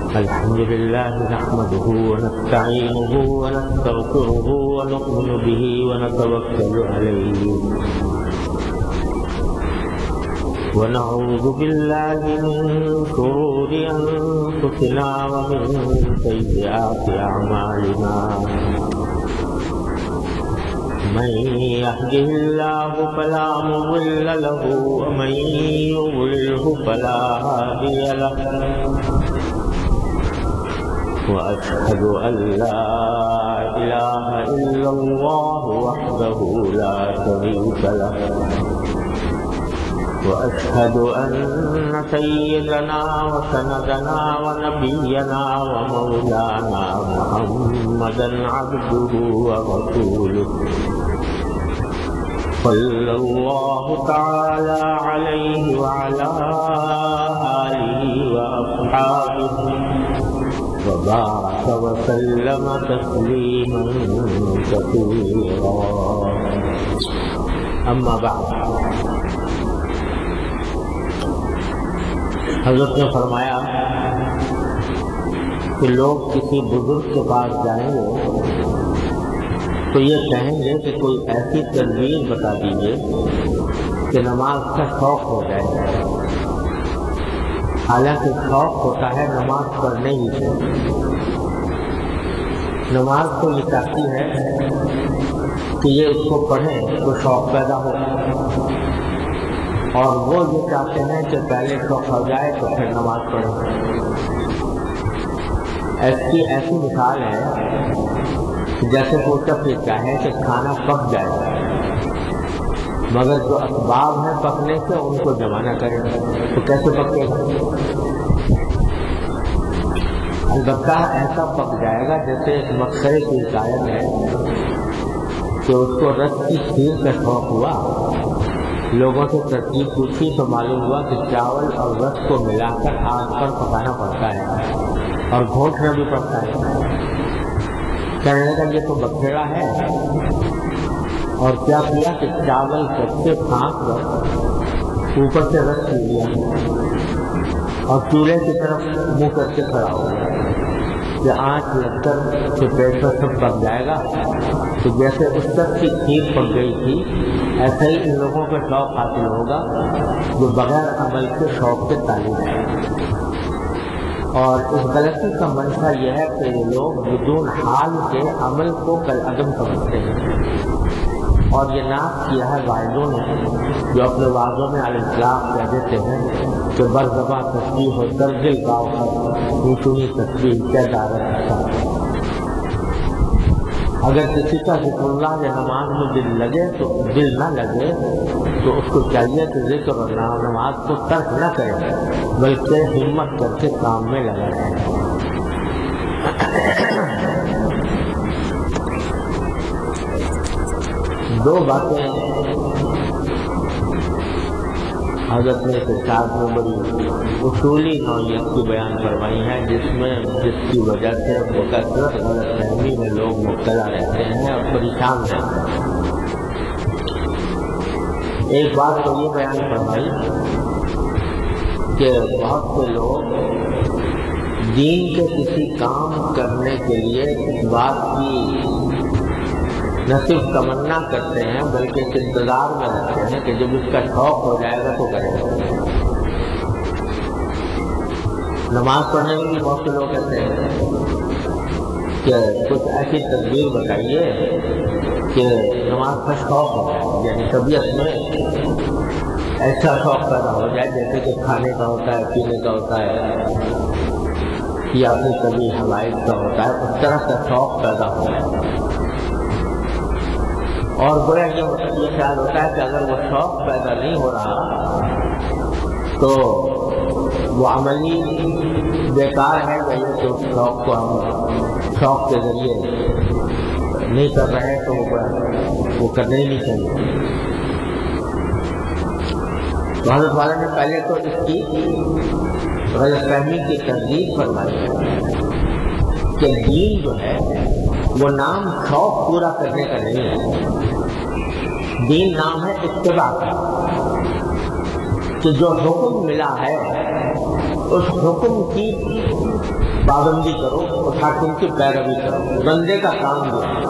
الحمد لله نحمده ونستعينه ونستغفره ونؤمن به ونتوكل عليه ونعوذ بالله من شرور أنفسنا ومن سيئات أعمالنا من يهده الله فلا مضل له ومن يضلله فلا هادي له وأشهد أن لا إله إلا الله وحده لا شريك له وأشهد أن سيدنا وسندنا ونبينا ومولانا محمدا عبده ورسوله صلى الله تعالى عليه وعلى آله وأصحابه وبارك وسلم تسليما كثيرا أما بعد حضرت نے فرمایا کہ لوگ کسی بزرگ کے پاس جائیں گے تو یہ کہیں گے کہ کوئی ایسی تدبیر بتا دیجیے کہ نماز کا شوق ہو جائے، حالانکہ شوق ہوتا ہے نماز پڑھنے ہی سے۔ نماز تو یہ چاہتی ہے کہ یہ اس کو پڑھیں تو شوق پیدا ہو، اور وہ یہ چاہتے ہیں کہ پہلے شوق ہو جائے تو پھر نماز پڑھیں۔ ایسی مثال ہے جیسے کوئی شخص چاہے کہ کھانا پک جائے مگر جو اسباب ہیں پکنے سے ان کو جمع نہ کرے تو کیسے پکے گا؟ البتہ ایسا پک جائے گا جیسے ایک مقصرے کی حکایت ہے کہ اس کو رس کی کھیر کا شوق ہوا، لوگوں سے ترتیب پوچھی تو معلوم ہوا کہ چاول اور رس کو ملا کر آگ پر پکانا پڑتا ہے اور گھونٹنا بھی پڑتا ہے۔ کہنے لگا یہ تو بکھیڑا ہے، اور کیا کیا کہ چاول کچے پھانک کر اوپر سے رس پی لیا اور چولہے کی طرف منہ کر کے کھڑا ہو گیا کہ آنچ لگ کر کے پیٹ پر سب پک جائے گا۔ تو جیسے اس تک کی کھیر پک گئی تھی ایسا ہی ان لوگوں کا شوق حاصل ہوگا جو بغیر عمل کے شوق کے تعلق ہے۔ اور اس غلطی کا منشا یہ ہے کہ یہ لوگ بدون حال کے عمل کو کالعدم سمجھتے ہیں، اور یہ ناف کیا ہے واعظوں نے جو اپنے واعظوں میں علی الاطلاق کہہ دیتے ہیں کہ برزباں تسبیح ہو در دل گاؤ پر اونچونی تسبیح کیا دارت ہے۔ اگر کسی کا ذکر اللہ یا نماز میں دل لگے تو دل نہ لگے تو اس کو چاہیے کہ ذکر اور نماز کو ترک نہ کرے بلکہ ہمت کر کے کام میں لگا رہے۔ دو باتیں حضرت نے ارشاد میں بڑی اصولی نوعیت کی بیان فرمائی ہے جس کی وجہ سے بکثرت غلط فہمی میں لوگ مبتلا رہتے ہیں اور پریشان رہتے ہیں۔ ایک بات تو یہ بیان فرمائی کہ بہت سے لوگ دین کے کسی کام کرنے کے لیے اس بات کی نہ صرف تمنا کرتے ہیں بلکہ اس انتظار میں رہتے ہیں کہ جب اس کا شوق ہو جائے گا تو کرے گا۔ نماز پڑھنے میں بھی بہت سے لوگ کہتے ہیں کہ کچھ ایسی تدبیر بتائیے کہ نماز کا شوق ہو جائے، یعنی طبیعت میں ایسا شوق پیدا ہو جائے جیسے کہ کھانے کا ہوتا ہے، پینے کا ہوتا ہے یا اپنی کبھی حوائد کا ہوتا ہے، اس طرح کا شوق پیدا ہو جائے۔ اور گویا یہ خیال ہوتا ہے کہ اگر وہ شوق پیدا نہیں ہو رہا تو وہ عملی بیکار ہے، کہ اس شوق کو ہم شوق کے ذریعے نہیں کر رہے ہیں تو وہ کرنے ہی نہیں چاہیے۔ تو حضرت والا نے پہلے تو اس کی غلط فہمی کی تردید فرمائی کہ دین جو ہے وہ نام شوق پورا کرنے کا نہیں ہے، دین نام ہے اتباع کا، کہ جو حکم ملا ہے اس حکم کی پابندی کرو اور حاکم کی پیروی کرو. بندے کا کام جو ہے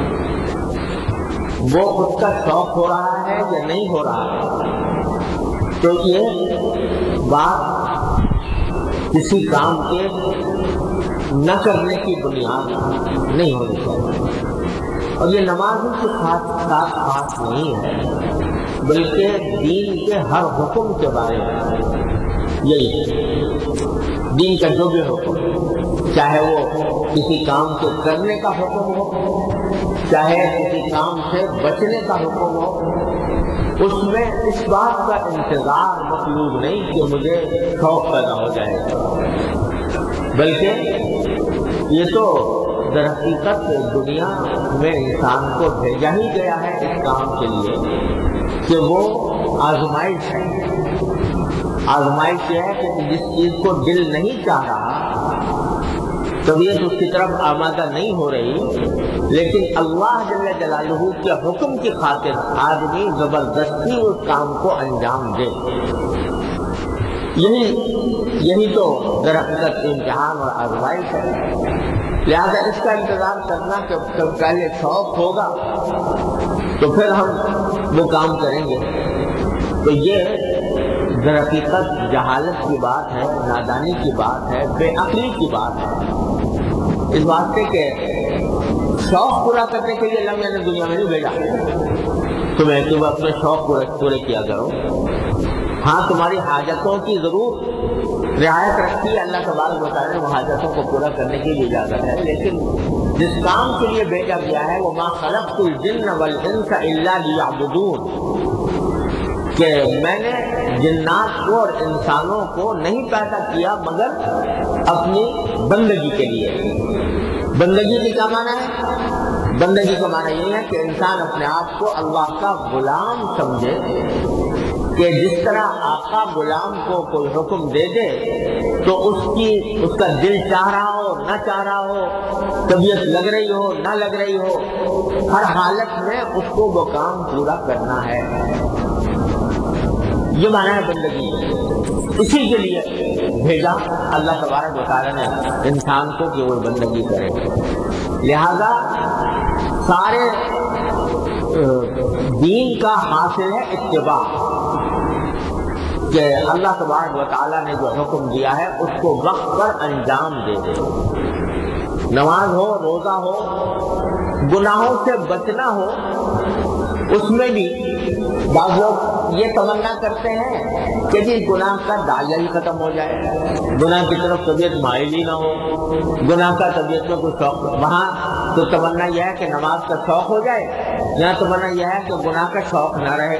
وہ اس کا شوق ہو رہا ہے یا نہیں ہو رہا ہے، تو یہ بات کسی کام کے نہ کرنے کی بنیاد نہیں ہونی چاہیے. اور یہ نماز کی خاص نہیں ہے، بلکہ دین کے ہر حکم کے بارے میں یہی دین کا جو بھی حکم، چاہے وہ کسی کام کو کرنے کا حکم ہو، چاہے کسی کام سے بچنے کا حکم ہو، اس میں اس بات کا انتظار مطلوب نہیں کہ مجھے شوق پیدا ہو جائے گا، بلکہ یہ تو در حقیقت دنیا میں انسان کو بھیجا ہی گیا ہے اس کام کے لیے کہ وہ آزمائش ہے. آزمائش یہ ہے کہ جس چیز کو دل نہیں چاہ رہا، طبیعت اس کی طرف آمادہ نہیں ہو رہی، لیکن اللہ جل جلالہ کے حکم کی خاطر آدمی زبردستی اس کام کو انجام دے. یہی تو در حقیقت امتحان اور آزمائش ہے. لہذا اس کا انتظار کرنا کہ پہلے شوق ہوگا تو پھر ہم وہ کام کریں گے، تو یہ در حقیقت جہالت کی بات ہے، نادانی کی بات ہے، بے عقلی کی بات ہے. اس واسطے کے شوق پورا کرنے کے لیے اللہ نے دنیا میں نہیں بھیجا تم اپنے شوق پورے کیا کرو. ہاں تمہاری حاجتوں کی ضرور رعایت رکھی ہے، اللہ تبارک و تعالیٰ نے وہ حاجتوں کو پورا کرنے کی بھی اجازت ہے، لیکن جس کام کے لیے بھیجا گیا ہے وہ ما خلقت الجن والانس الا لیعبدون، کہ میں نے جنات کو اور انسانوں کو نہیں پیدا کیا مگر اپنی بندگی کے لیے. بندگی کی کیا معنی ہے؟ بندگی کا معنی یہ ہے کہ انسان اپنے آپ کو اللہ کا غلام سمجھے، کہ جس طرح آقا غلام کو کوئی حکم دے دے تو اس کا دل چاہ رہا ہو نہ چاہ رہا ہو، طبیعت لگ رہی ہو نہ لگ رہی ہو، ہر حالت میں اس کو وہ کام پورا کرنا ہے. یہ معنی ہے بندگی. اسی کے لیے بھیجا اللہ تبارک و تعالیٰ نے انسان کو کہ وہ بندگی کرے. لہذا سارے دین کا حاصل ہے اتباع، کہ اللہ تبارک و تعالیٰ نے جو حکم دیا ہے اس کو وقت پر انجام دے دے. نماز ہو، روزہ ہو، گناہوں سے بچنا ہو، اس میں بھی بعض لوگ یہ تمنا کرتے ہیں کہ جی گناہ کا دائرہ ہی ختم ہو جائے، گناہ کی طرف طبیعت مائل ہی نہ ہو، گناہ کا طبیعت میں کوئی شوق. وہاں تو تمنا یہ ہے کہ نماز کا شوق ہو جائے، یہاں تمنا یہ ہے کہ گناہ کا شوق نہ رہے.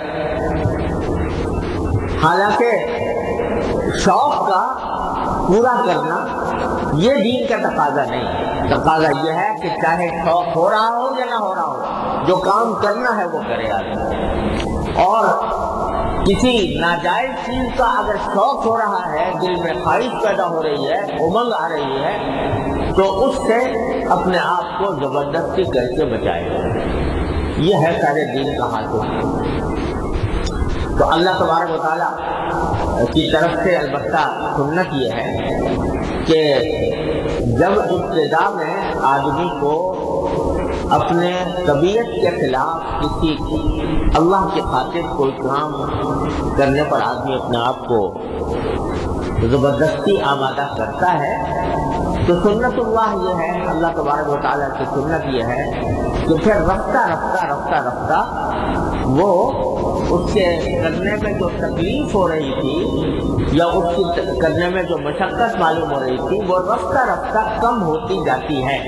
حالانکہ شوق کا پورا کرنا یہ دین کا تقاضا نہیں ہے. تقاضا یہ ہے کہ چاہے شوق ہو رہا ہو یا نہ ہو رہا ہو، جو کام کرنا ہے وہ کرے آدمی. اور کسی ناجائز چیز کا اگر شوق ہو رہا ہے، دل میں خواہش پیدا ہو رہی ہے، امنگ آ رہی ہے، تو اس سے اپنے آپ کو زبردستی کر کے بچائے. یہ ہے سارے دین کا حاصل. تو اللہ تبارک و تعالیٰ کی طرف سے البتہ سنت یہ ہے کہ جب ابتدا میں آدمی کو اپنے طبیعت کے خلاف کسی اللہ کی خاطر کوئی کام کرنے پر آدمی اپنے آپ کو زبردستی آمادہ کرتا ہے، تو سنت اللہ یہ ہے، اللہ تبارک و تعالیٰ کی سنت یہ ہے کہ پھر رفتہ رفتہ رفتہ رفتہ وہ اس کے کرنے میں جو تکلیف ہو رہی تھی یا اس کی کرنے میں جو مشقت معلوم ہو رہی تھی وہ رفتہ رفتہ کم ہوتی جاتی ہے،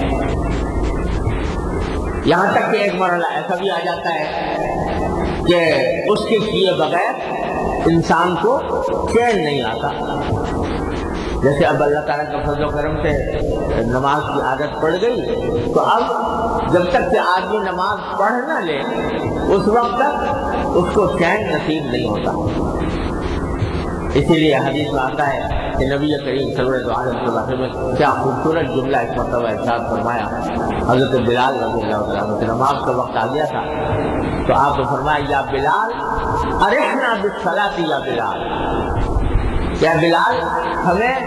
یہاں تک کہ ایک مرحلہ ایسا بھی آ جاتا ہے کہ اس کے کیے بغیر انسان کو چین نہیں آتا. جیسے اب اللہ تعالیٰ کا فضل و کرم سے نماز کی عادت پڑ گئی، تو اب جب تک کہ آدمی نماز پڑھ نہ لے اس وقت تک اس کو چین نصیب نہیں ہوتا. اسی لیے حدیث میں آتا ہے کہ نبی کریم صلی اللہ علیہ وسلم میں کیا خوبصورت جملہ اس مرتبہ ارشاد فرمایا. حضرت بلال رضی اللہ عنہ سے نماز کا وقت آ گیا تھا تو آپ نے فرمایا یا بلال ارحنا بالصلاۃ یا بلال، یا بلال ہمیں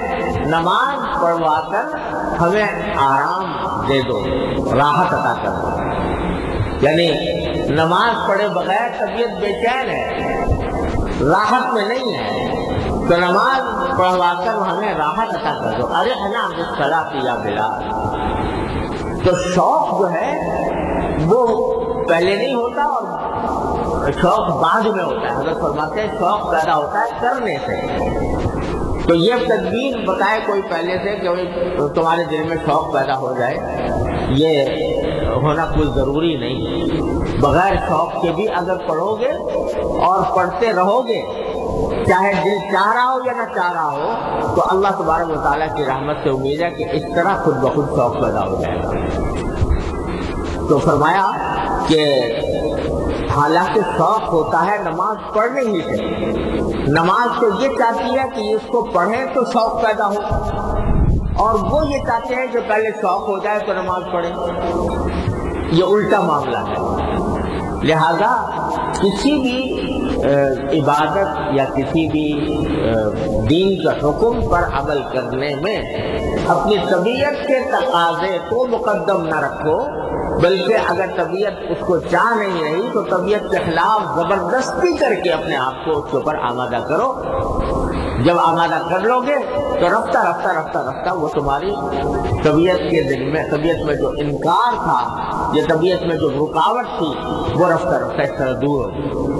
نماز پڑھوا کر ہمیں آرام دے دو، راحت عطا کر دو. یعنی نماز پڑھے بغیر طبیعت بے چین ہے، راحت میں نہیں ہے، تو نماز پڑھوا کر ہمیں راحت عطا کر دو. ارحنا بالصلاۃ یا بلال. تو شوق جو ہے وہ پہلے نہیں ہوتا اور شوق بعد میں ہوتا ہے. حضرت فرماتے ہیں شوق پیدا ہوتا ہے کرنے سے. تو یہ تدبیر بتائے کوئی پہلے سے کہ تمہارے دل میں شوق پیدا ہو جائے، یہ ہونا کوئی ضروری نہیں. بغیر شوق کے بھی اگر پڑھو گے اور پڑھتے رہو گے، چاہے دل چاہ رہا ہو یا نہ چاہ رہا ہو، تو اللہ تبارک و تعالیٰ کی رحمت سے امید ہے کہ اس طرح خود بخود شوق پیدا ہو جائے گا. تو فرمایا کہ حالانکہ شوق ہوتا ہے نماز پڑھنے ہی سے، نماز تو یہ چاہتی ہے کہ اس کو پڑھیں تو شوق پیدا ہو، اور وہ یہ چاہتے ہیں کہ پہلے شوق ہو جائے تو نماز پڑھیں. یہ الٹا معاملہ ہے. لہذا کسی بھی عبادت یا کسی بھی دین کا حکم پر عمل کرنے میں اپنی طبیعت کے تقاضے کو مقدم نہ رکھو، بلکہ اگر طبیعت اس کو چاہ نہیں رہی تو طبیعت کے خلاف زبردستی کر کے اپنے آپ کو اس کے اوپر آمادہ کرو. جب آمادہ کر لو گے تو رفتہ رفتہ رفتہ رفتہ وہ تمہاری طبیعت کے دل میں، طبیعت میں جو انکار تھا، یہ طبیعت میں جو رکاوٹ تھی، وہ رفتہ رفتہ اس طرح دور ہو.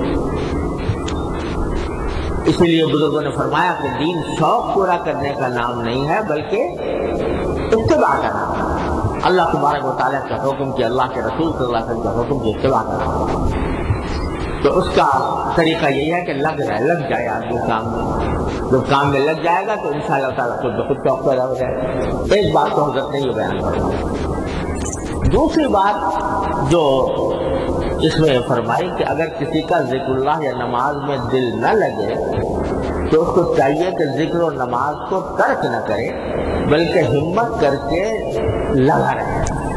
اسی لیے بزرگوں نے فرمایا کہ دین شوق پورا کرنے کا نام نہیں ہے بلکہ اتباع کا نام ہے. اللہ تبارک و تعالیٰ کا حکم کی، اللہ کے رسول صلی اللہ علیہ وسلم کا حکم کی اتباع کرنا. تو اس کا طریقہ یہی ہے کہ لگ جائے آدمی کام میں. جب کام میں لگ جائے گا تو انشاءاللہ تعالیٰ خود بخود شوق پیدا ہو جائے گا. ایک بات تو حضرت نے یہ بیان کرنا. دوسری بات جو اس میں فرمائی کہ اگر کسی کا ذکر اللہ یا نماز میں دل نہ لگے تو اس کو چاہیے کہ ذکر و نماز کو ترک نہ کرے بلکہ ہمت کر کے لگا رہے.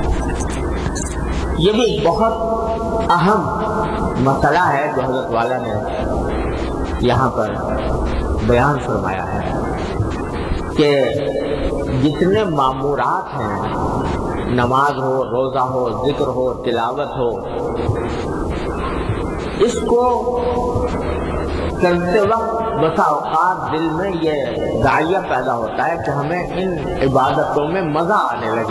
یہ بھی بہت اہم مسئلہ ہے جو حضرت والا نے یہاں پر بیان فرمایا ہے کہ جتنے معمورات ہیں، نماز ہو، روزہ ہو، ذکر ہو، تلاوت ہو، اس کو کرتے وقت بسا اوقات دل میں یہ داعیہ پیدا ہوتا ہے کہ ہمیں ان عبادتوں میں مزہ آنے لگے،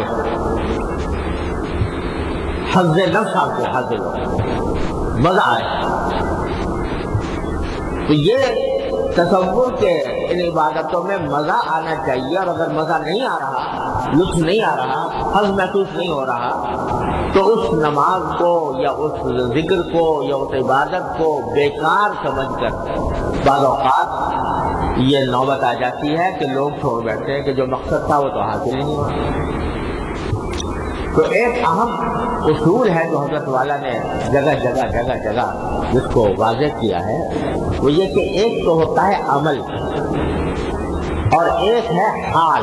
حظ نفس آتے حاصل ہو، مزہ آئے. تو یہ تصور کے ان عبادتوں میں مزہ آنا چاہیے، اور اگر مزہ نہیں آ رہا، لطف نہیں آ رہا، حظ محسوس نہیں ہو رہا، تو اس نماز کو یا اس ذکر کو یا اس عبادت کو بیکار سمجھ کر بعض اوقات یہ نوبت آ جاتی ہے کہ لوگ چھوڑ بیٹھتے ہیں کہ جو مقصد تھا وہ تو حاصل نہیں ہوا. تو ایک اہم اصول ہے جو حضرت والا نے جگہ جگہ جس کو واضح کیا ہے، وہ یہ کہ ایک تو ہوتا ہے عمل اور ایک ہے حال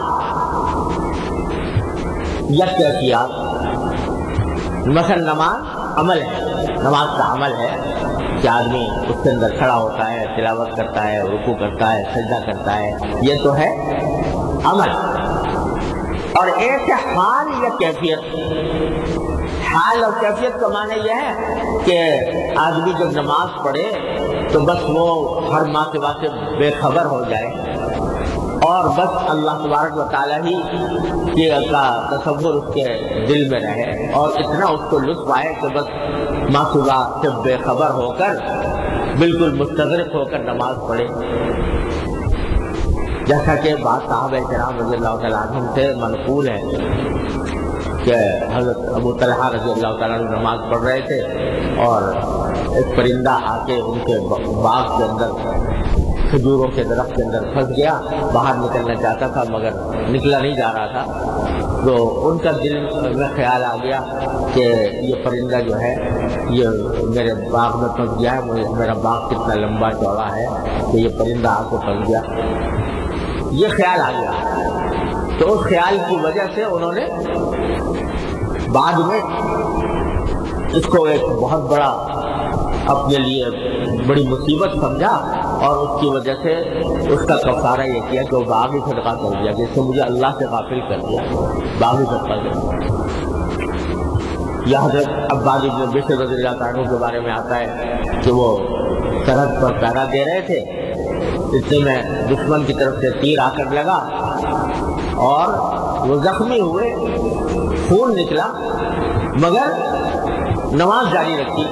یا کیفیات. مثلا نماز عمل ہے، نماز کا عمل ہے کہ آدمی اس کے اندر کھڑا ہوتا ہے، تلاوت کرتا ہے، رکوع کرتا ہے، سجدہ کرتا ہے، یہ تو ہے عمل. اور ایک ہے حال یا کیفیت. حال اور کیفیت کا معنی یہ ہے کہ آدمی جب نماز پڑھے تو بس وہ ہر مرتبہ سے بے خبر ہو جائے اور بس اللہ تبارک و تعالیٰ ہی کا تصور اس کے دل میں رہے اور اتنا اس کو لطف آئے کہ بس مرتبہ سے بے خبر ہو کر بالکل مستغرق ہو کر نماز پڑھے. جیسا کہ بعض صحابہ کرام رضی اللہ تعالیٰ عنہم سے منقول ہے کہ حضرت ابو طلحہ رضی اللہ تعالیٰ عنہ نماز پڑھ رہے تھے اور ایک پرندہ آ کے ان کے باغ کے اندر، کھجوروں کے درخت کے اندر پھنس گیا. باہر نکلنا چاہتا تھا مگر نکلا نہیں جا رہا تھا. تو ان کا دل میں خیال آ گیا کہ یہ پرندہ جو ہے یہ میرے باغ میں پھنس گیا ہے، میرا باغ کتنا لمبا چوڑا ہے کہ یہ پرندہ آ کے پھنس گیا. یہ خیال آ گیا. تو اس خیال کی وجہ سے انہوں نے بعد میں اس کو ایک بہت بڑا اپنے لیے بڑی مصیبت سمجھا اور اس کی وجہ سے اس کا کفارہ یہ کیا کہ وہ باغی صدقہ کر دیا کہ اس نے مجھے اللہ سے غافل کر دیا، باغی صدقہ کر دیا۔ یہ حضرت عباد بن بشر رضی اللہ تعالیٰ عنہ کے بارے میں آتا ہے کہ وہ سرحد پر پہرا دے رہے تھے، اتنے میں دشمن کی طرف سے تیر آ کر لگا اور وہ زخمی ہوئے، خون نکلا، مگر نماز جاری رکھی۔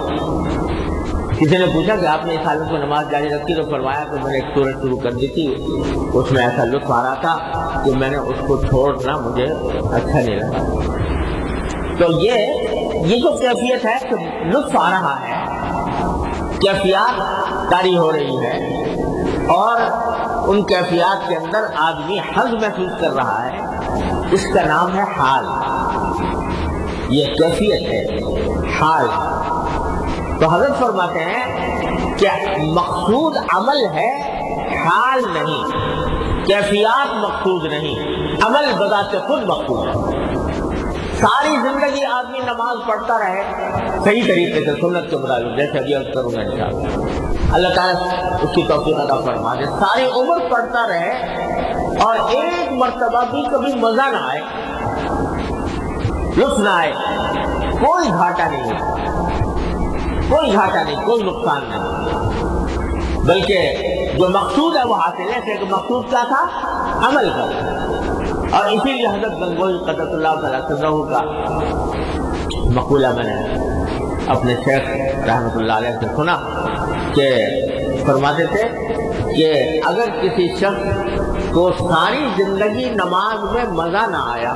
کسی نے پوچھا کہ آپ نے اس حالت میں نماز جاری رکھی؟ تو فرمایا کہ میں نے ایک سورت شروع کر دی تھی، اس میں ایسا لطف آ رہا تھا کہ میں نے اس کو چھوڑنا مجھے اچھا نہیں لگا۔ تو یہ جو کیفیت ہے کہ لطف آ رہا ہے، کیفیات طاری ہو رہی ہے اور ان کیفیات کے اندر آدمی حظ محسوس کر رہا ہے، اس کا نام ہے حال۔ یہ کیفیت ہے، حال۔ تو حضرت فرماتے ہیں کہ مقصود عمل ہے، حال نہیں، کیفیات مقصود نہیں، عمل بذات خود مقصود ہے۔ ساری زندگی آدمی نماز پڑھتا رہے صحیح طریقے سے سنت کے مطابق، جیسے ابھی عرض کروں گا انشاءاللہ، اللہ تعالیٰ اس کی توفیق عطا فرما دے، ساری عمر پڑھتا رہے اور ایک مرتبہ بھی کبھی مزہ نہ آئے، لطف نہ آئے، کوئی گھاٹا نہیں ہے، کوئی گھاٹا نہیں، کوئی نقصان نہیں، بلکہ جو مقصود ہے وہ حاصل ہے۔ کہ مقصود کیا تھا؟ عمل کرنا۔ اور اسی لیے حضرت گنگوئی قدس اللہ تعالیٰ عنہ کا مقولہ میں نے اپنے شیخ رحمۃ اللہ علیہ سے سنا کہ فرماتے تھے کہ اگر کسی شخص کو ساری زندگی نماز میں مزہ نہ آیا،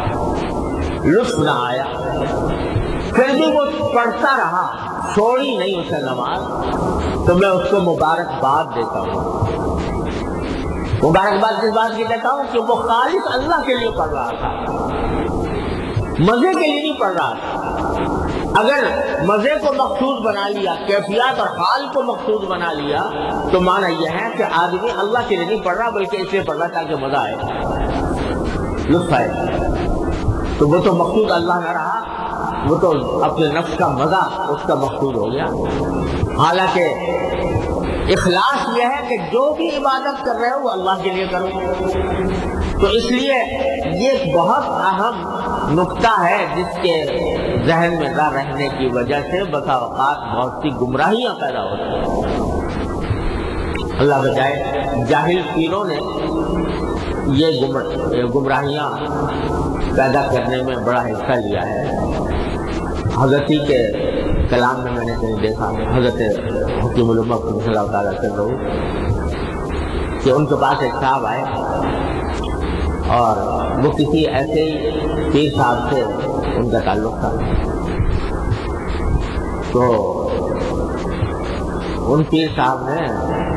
لطف نہ آیا، پھر بھی وہ پڑھتا رہا، چھوڑی نہیں اسے نماز، تو میں اس کو مبارکباد دیتا ہوں۔ مبارکباد کس بات کی دیتا ہوں؟ کہ وہ خالص اللہ کے لیے پڑھ رہا تھا، مزے کے لیے نہیں پڑھ رہا تھا۔ اگر مزے کو مقصود بنا لیا، کیفیات اور حال کو مقصود بنا لیا، تو معنی یہ ہے کہ آدمی اللہ کے لیے نہیں پڑھ رہا بلکہ اس لیے پڑھ رہا تاکہ مزہ آئے، لطف آئے۔ تو وہ تو مقصود اللہ نہ رہا، وہ تو اپنے نفس کا مزہ اس کا مقصود ہو گیا۔ حالانکہ اخلاص یہ ہے کہ جو بھی عبادت کر رہے ہو وہ اللہ کے لیے کرو۔ تو اس لیے یہ ایک بہت اہم نقطہ ہے جس کے ذہن میں نہ رہنے کی وجہ سے بسا اوقات بہت سی گمراہیاں پیدا ہوتی ہیں۔ اللہ بچائے، جاہل پیروں نے یہ گمراہیاں پیدا کرنے میں بڑا حصہ لیا ہے۔ حضرت ہی کے کلام میں نے کہیں دیکھا، حضرت حکیم الامہ صلی اللہ تعالیٰ عنہ کہ ان کے پاس ایک صاحب آئے اور وہ کسی ایسے ہی پیر صاحب سے ان کا تعلق تھا۔ تو ان پیر صاحب نے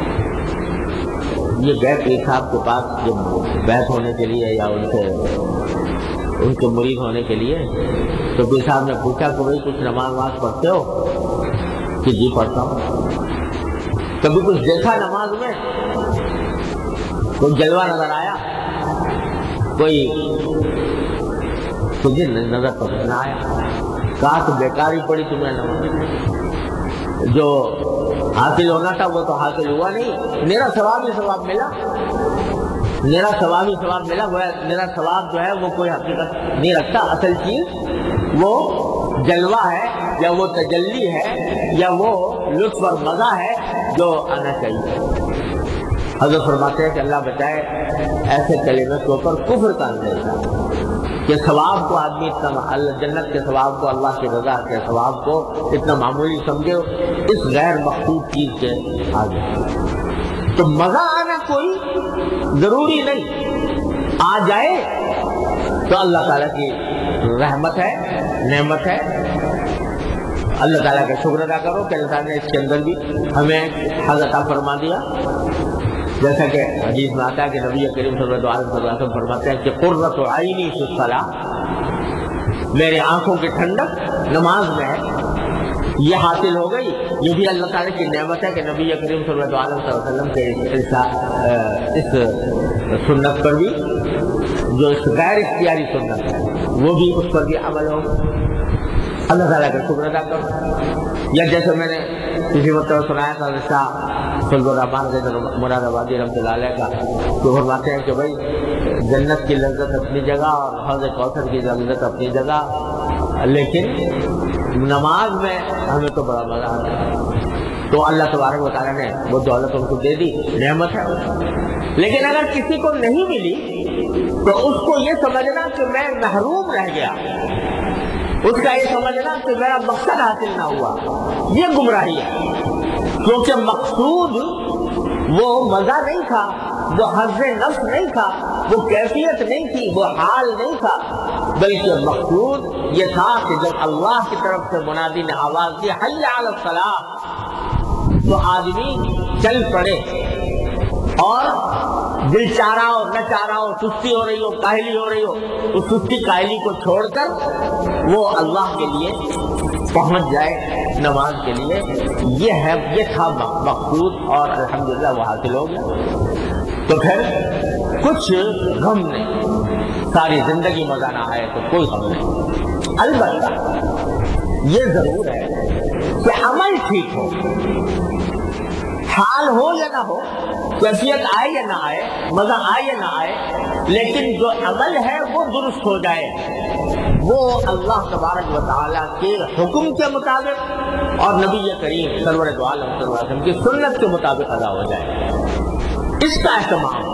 یہ گئے پیر صاحب کے پاس جب بیعت ہونے کے لیے یا ان کے مرید ہونے کے لیے، تو پیر صاحب نے پوچھا کہ بھائی کچھ نماز پڑھتے ہو؟ کہ جی پڑھتا ہوں۔ کبھی کچھ دیکھا نماز میں؟ کوئی جلوہ نظر آیا؟ کوئی تجھے نظر تو نہ آیا؟ کہا کہ بیکاری پڑی تمہیں نماز، جو حاصل ہونا تھا وہ تو حاصل ہوا نہیں، میرا ثواب ہی ثواب ملا، میرا ثواب ہی ثواب ملا۔ میرا ثواب جو ہے وہ کوئی حقیقت نہیں رکھتا، اصل چیز وہ جلوہ ہے یا وہ تجلی ہے یا وہ لطف اور مزہ ہے جو آنا چاہیے۔ حضرت فرماتے ہیں کہ اللہ بچائے ایسے کلمے کے اوپر کفر کا اندیشہ کہ ثواب کو آدمی اتنا، جنت کے ثواب کو، اللہ کی رضا کے ثواب کو اتنا معمولی سمجھے اس غیر مقصود چیز کے آگے۔ تو مزہ آنا کوئی ضروری نہیں، آ جائے تو اللہ تعالیٰ کی رحمت ہے، نعمت ہے، اللہ تعالیٰ کا شکر ادا کرو کہ اللہ تعالیٰ نے اس کے اندر بھی ہمیں حظ عطا فرما دیا۔ جیسا کہ حدیث میں آتا ہے کہ نبی کریم صلی اللہ علیہ وسلم فرماتے ہیں کہ قرۃ عینی فی الصلاۃ، میرے آنکھوں کی ٹھنڈک نماز میں ہے۔ یہ حاصل ہو گئی، یہ بھی اللہ تعالیٰ کی نعمت ہے کہ نبی کریم صلی اللہ علیہ وسلم کے اس سنت پر بھی، جو اس غیر اختیاری سنت ہے، وہ بھی اس پر بھی عمل ہو۔ اللہ تعالیٰ کا شکر ادا کرو۔ یا جیسے میں نے کسی مطلب سنایا تھا شاہ فضل الرحمان کے مراد آبادی رحمۃ اللہ علیہ کا، تو فرماتے ہیں کہ بھائی جنت کی لذت اپنی جگہ اور حوض کوثر کی لذت اپنی جگہ، لیکن نماز میں ہمیں تو بڑا مزہ آتا ہے۔ تو اللہ تبارک و تعالیٰ نے وہ دولت ان کو دے دی، نعمت ہے، لیکن اگر کسی کو نہیں ملی تو اس کو یہ سمجھنا کہ میں محروم رہ گیا، اس کا یہ سمجھنا کہ میرا مقصد حاصل نہ ہوا، یہ گمراہی ہے، کیونکہ مقصود وہ مزہ نہیں تھا، وہ حظ نفس نہیں تھا، وہ کیفیت نہیں تھی، وہ حال نہیں تھا، بلکہ مقصود یہ تھا کہ جب اللہ کی طرف سے منادی نے آواز دی حی علی الصلاۃ تو آدمی چل پڑے، اور دل چاہ رہا ہو نہ چاہ رہا ہو، سستی ہو رہی ہو کاہلی ہو رہی ہو، اس سستی کاہلی کو چھوڑ کر وہ اللہ کے لیے پہنچ جائے نماز کے لیے، یہ تھا مقصود، اور الحمدللہ وہ حاصل ہو گیا۔ تو پھر کچھ غم نہیں، ساری زندگی مزہ نہ آئے تو کوئی غم نہیں، البتہ یہ ضرور ہے کہ عمل ٹھیک ہو، حال ہو یا نہ ہو، کیفیت آئے یا نہ آئے، مزہ آئے یا نہ آئے، لیکن جو عمل ہے وہ درست ہو جائے، وہ اللہ تبارک و تعالیٰ کے حکم کے مطابق اور نبی کریم سرور دو عالم صلی اللہ علیہ وسلم کی سنت کے مطابق ادا ہو جائے، اس کا اہتمام۔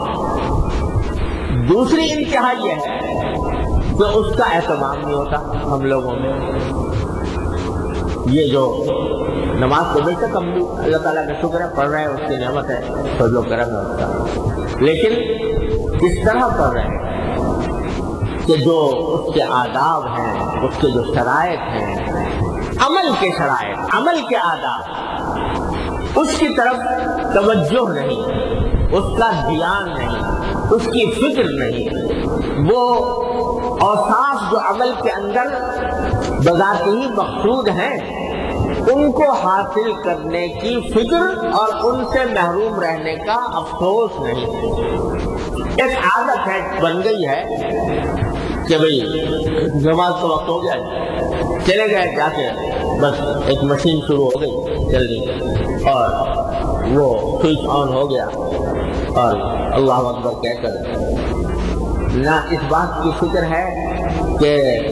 دوسری انتہا یہ ہے کہ اس کا اہتمام نہیں ہوتا ہم لوگوں میں۔ یہ جو نماز کو بے شک ہم بھی اللہ تعالیٰ کا شکر ہے پڑھ رہے ہیں، اس کی نعمت ہے، فضل و کرم ہے اس کا، لیکن کس طرح پڑھ رہے ہیں کہ جو اس کے آداب ہیں، اس کے جو شرائط ہیں، عمل کے شرائط، عمل کے آداب، اس کی طرف توجہ نہیں، اس کا دھیان نہیں، اس کی فکر نہیں، وہ اوصاف جو عمل کے اندر بذات ہی مقصود ہیں ان کو حاصل کرنے کی فکر اور ان سے محروم رہنے کا افسوس نہیں۔ ایک عادت ہے، بن گئی ہے کہ بھئی نماز کا وقت ہو گیا، چلے گئے جا کے بس ایک مشین شروع ہو گئی جلدی اور وہ سوئچ آن ہو گیا اور اللہ اکبر کہہ کر، نہ اس بات کی فکر ہے کہ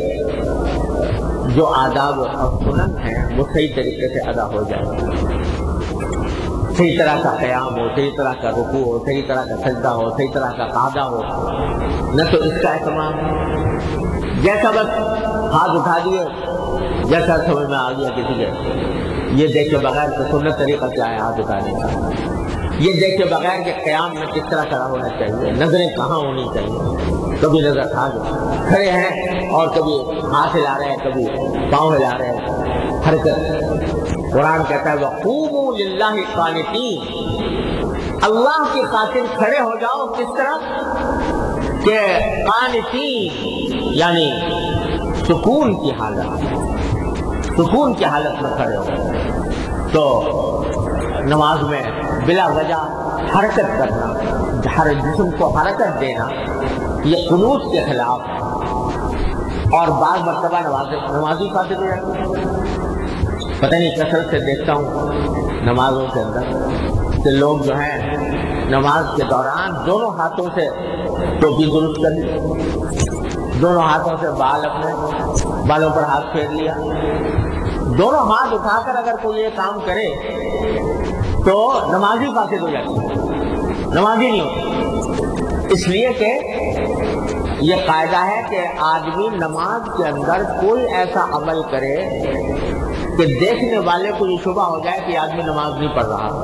جو آداب اور سنن ہیں وہ صحیح طریقے سے ادا ہو جائے، صحیح طرح کا قیام ہو، صحیح طرح کا رکوع ہو، صحیح طرح کا سجدہ ہو، صحیح طرح کا قعدہ ہو، نہ تو اس کا اہتمام، جیسا بس ہاتھ اٹھا دیے، جیسا سمجھ میں آ گیا کسی کے، یہ دیکھ کے بغیر کہ سنت طریقہ کیا ہے ہاتھ اٹھانے کا، یہ دیکھ کے بغیر کہ قیام میں کس طرح کھڑا ہونا چاہیے، نظریں کہاں ہونی چاہیے، کبھی نظر کھڑے ہیں اور کبھی ہاتھ ہلا رہے ہیں، کبھی پاؤں ہلا رہے ہیں، حرکت۔ قرآن کہتا ہے وَقُومُوا لِلَّهِ قَانِتِينَ، اللہ کی خاطر کھڑے ہو جاؤ، کس طرح کہ قانتین یعنی سکون کی حالت، سکون کی حالت میں کھڑے ہو۔ تو نماز میں بلا وجہ حرکت کرنا، ہر جسم کو حرکت دینا، یہ قنوت کے خلاف ہے، اور بعض مرتبہ نمازی فاسد ہو جاتے ہیں۔ پتہ نہیں کثرت سے دیکھتا ہوں نمازوں کے اندر کہ لوگ جو ہیں نماز کے دوران دونوں ہاتھوں سے ٹوپی درست کر لی، دونوں ہاتھوں سے اپنے بالوں پر ہاتھ پھیر لیا، دونوں ہاتھ اٹھا کر اگر کوئی یہ کام کرے تو نمازی فاسد ہو جاتی ہے، نمازی نہیں ہوتی، اس لیے کہ یہ قاعدہ ہے کہ آدمی نماز کے اندر کوئی ایسا عمل کرے کہ دیکھنے والے کو یہ شبہ ہو جائے کہ آدمی نماز نہیں پڑھ رہا،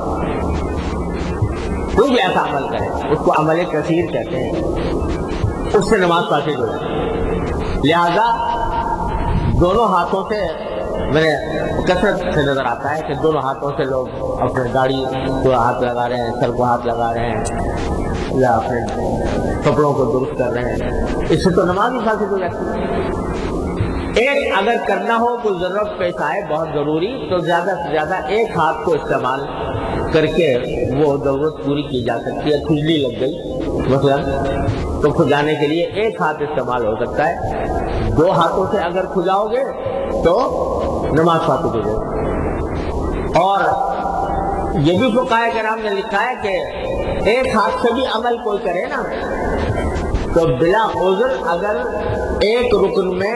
کوئی بھی ایسا عمل کرے، اس کو عمل کثیر کہتے ہیں، اس سے نماز فاسد ہو جائے۔ لہذا دونوں ہاتھوں سے میں نے کثرت سے نظر آتا ہے کہ دونوں ہاتھوں سے لوگ اپنے داڑھی کو ہاتھ لگا رہے ہیں، سر کو ہاتھ لگا رہے ہیں، یا اپنے کپڑوں کو درست کر رہے ہیں، اس سے تو نماز ہی فاسد ہو جاتی ہے۔ ایک اگر کرنا ہو کوئی ضرورت پیش آئے بہت ضروری تو زیادہ سے زیادہ ایک ہاتھ کو استعمال کر کے وہ ضرورت پوری کی جا سکتی ہے۔ کھجلی لگ گئی مثلا تو کھجانے کے لیے ایک ہاتھ استعمال ہو سکتا ہے، دو ہاتھوں سے اگر کھجاؤ گے تو نماز فاسد ہو جائے۔ اور یہ بھی فقہاء کرام نے لکھا ہے کہ ایک ہاتھ سے بھی عمل کوئی کرے نا تو بلا عذر اگر ایک رکن میں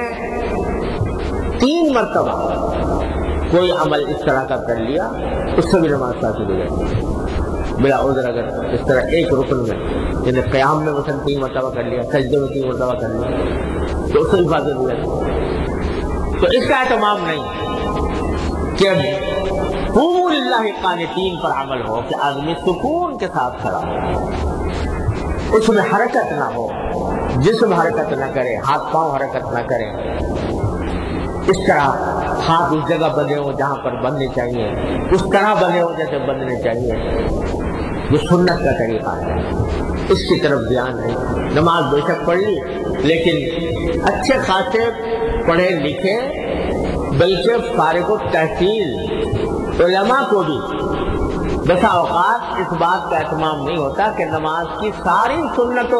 3 مرتبہ کوئی عمل اس طرح کا کر لیا اس سے بھی نماز فاسد ہو جاتی بلا عذر. اگر اس طرح ایک رکن میں یعنی قیام میں مثلا 3 مرتبہ کر لیا, سجدے میں 3 مرتبہ کر لیا تو اس سے بھی فاسد ہو جاتی. تو اس کا اہتمام نہیں کہ قوموا للہ قانتین پر عمل ہو کہ آدمی سکون کے ساتھ کھڑا ہو, اس میں حرکت نہ ہو, جسم حرکت نہ کرے, ہاتھ پاؤں حرکت نہ کریں, اس طرح ہاتھ اس جگہ بندھے ہو جہاں پر بندھنے چاہیے, اس طرح بندھے ہو جیسے بندھنے چاہیے. یہ سنت کا طریقہ ہے, اس کی طرف دھیان ہے. نماز بے شک پڑھ لی لیکن اچھے خاصے پڑھے لکھے بلکہ فارغ التحصیل علماء کو بھی بسا اوقات اس بات کا اہتمام نہیں ہوتا کہ نماز کی ساری سنتوں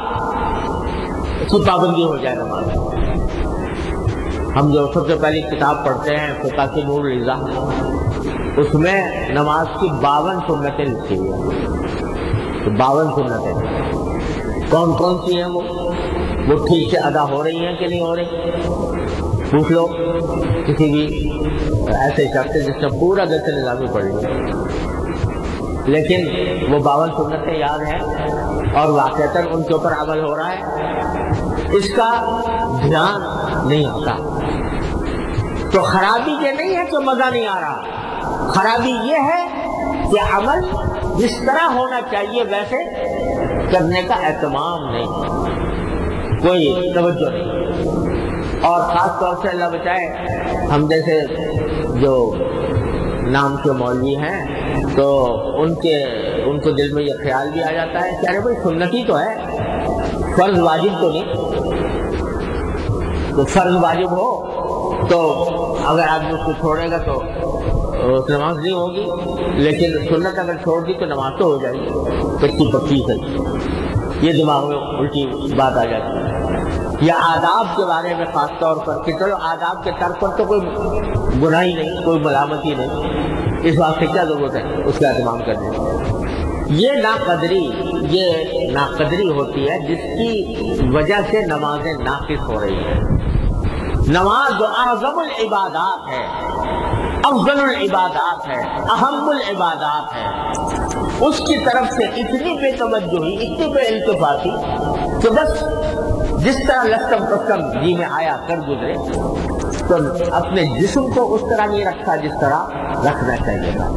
کی پابندی ہو جائے. نماز ہم جو سب سے پہلی کتاب پڑھتے ہیں فقہ کی نور رضا, اس میں نماز کی 52 سنتیں لکھی ہوئی ہیں. 52 سنتیں کون کون سی ہیں وہ ٹھیک سے ادا ہو رہی ہیں کہ نہیں ہو رہی؟ پوچھ لو کسی بھی ایسے شخص جس نے پورا دس نظامی پڑھ لیا لیکن وہ 52 سنتیں یاد ہیں اور واقعتاً ان کے اوپر عمل ہو رہا ہے, اس کا دھیان نہیں آتا. تو خرابی یہ نہیں ہے کہ مزہ نہیں آ رہا, خرابی یہ ہے کہ عمل جس طرح ہونا چاہیے ویسے کرنے کا اہتمام نہیں, کوئی توجہ نہیں. اور خاص طور سے اللہ بچائے ہم جیسے جو نام کے مولوی ہیں تو ان کو دل میں یہ خیال بھی آ جاتا ہے کہ ارے بھائی سنتی تو ہے, فرض واجب تو نہیں. تو فرض واجب ہو تو اگر آدمی اس کو چھوڑے گا تو نماز نہیں ہوگی, لیکن سنت اگر چھوڑ دی تو نماز تو ہو جائے گی کچی پکی سے. یہ دماغ میں الٹی بات آ جاتی ہے. یا آداب کے بارے میں خاص طور پر کہ چلو آداب کے ترک پر تو کوئی گناہ ہی نہیں, کوئی ملامت ہی نہیں, اس بات سے کیا ضرورت ہے اس کا اہتمام کرنے کی. یہ ناقدری ہوتی ہے جس کی وجہ سے نمازیں ناقص ہو رہی ہیں. نماز جو اعظم العبادات ہے, افضل العبادات ہے, اہم العبادات ہے, اس کی طرف سے اتنی بے توجہی, اتنی بے التفاتی کہ بس جس طرح لستم پستم جی میں آیا کر گزرے, تو اپنے جسم کو اس طرح نہیں رکھا جس طرح رکھنا چاہیے تھا.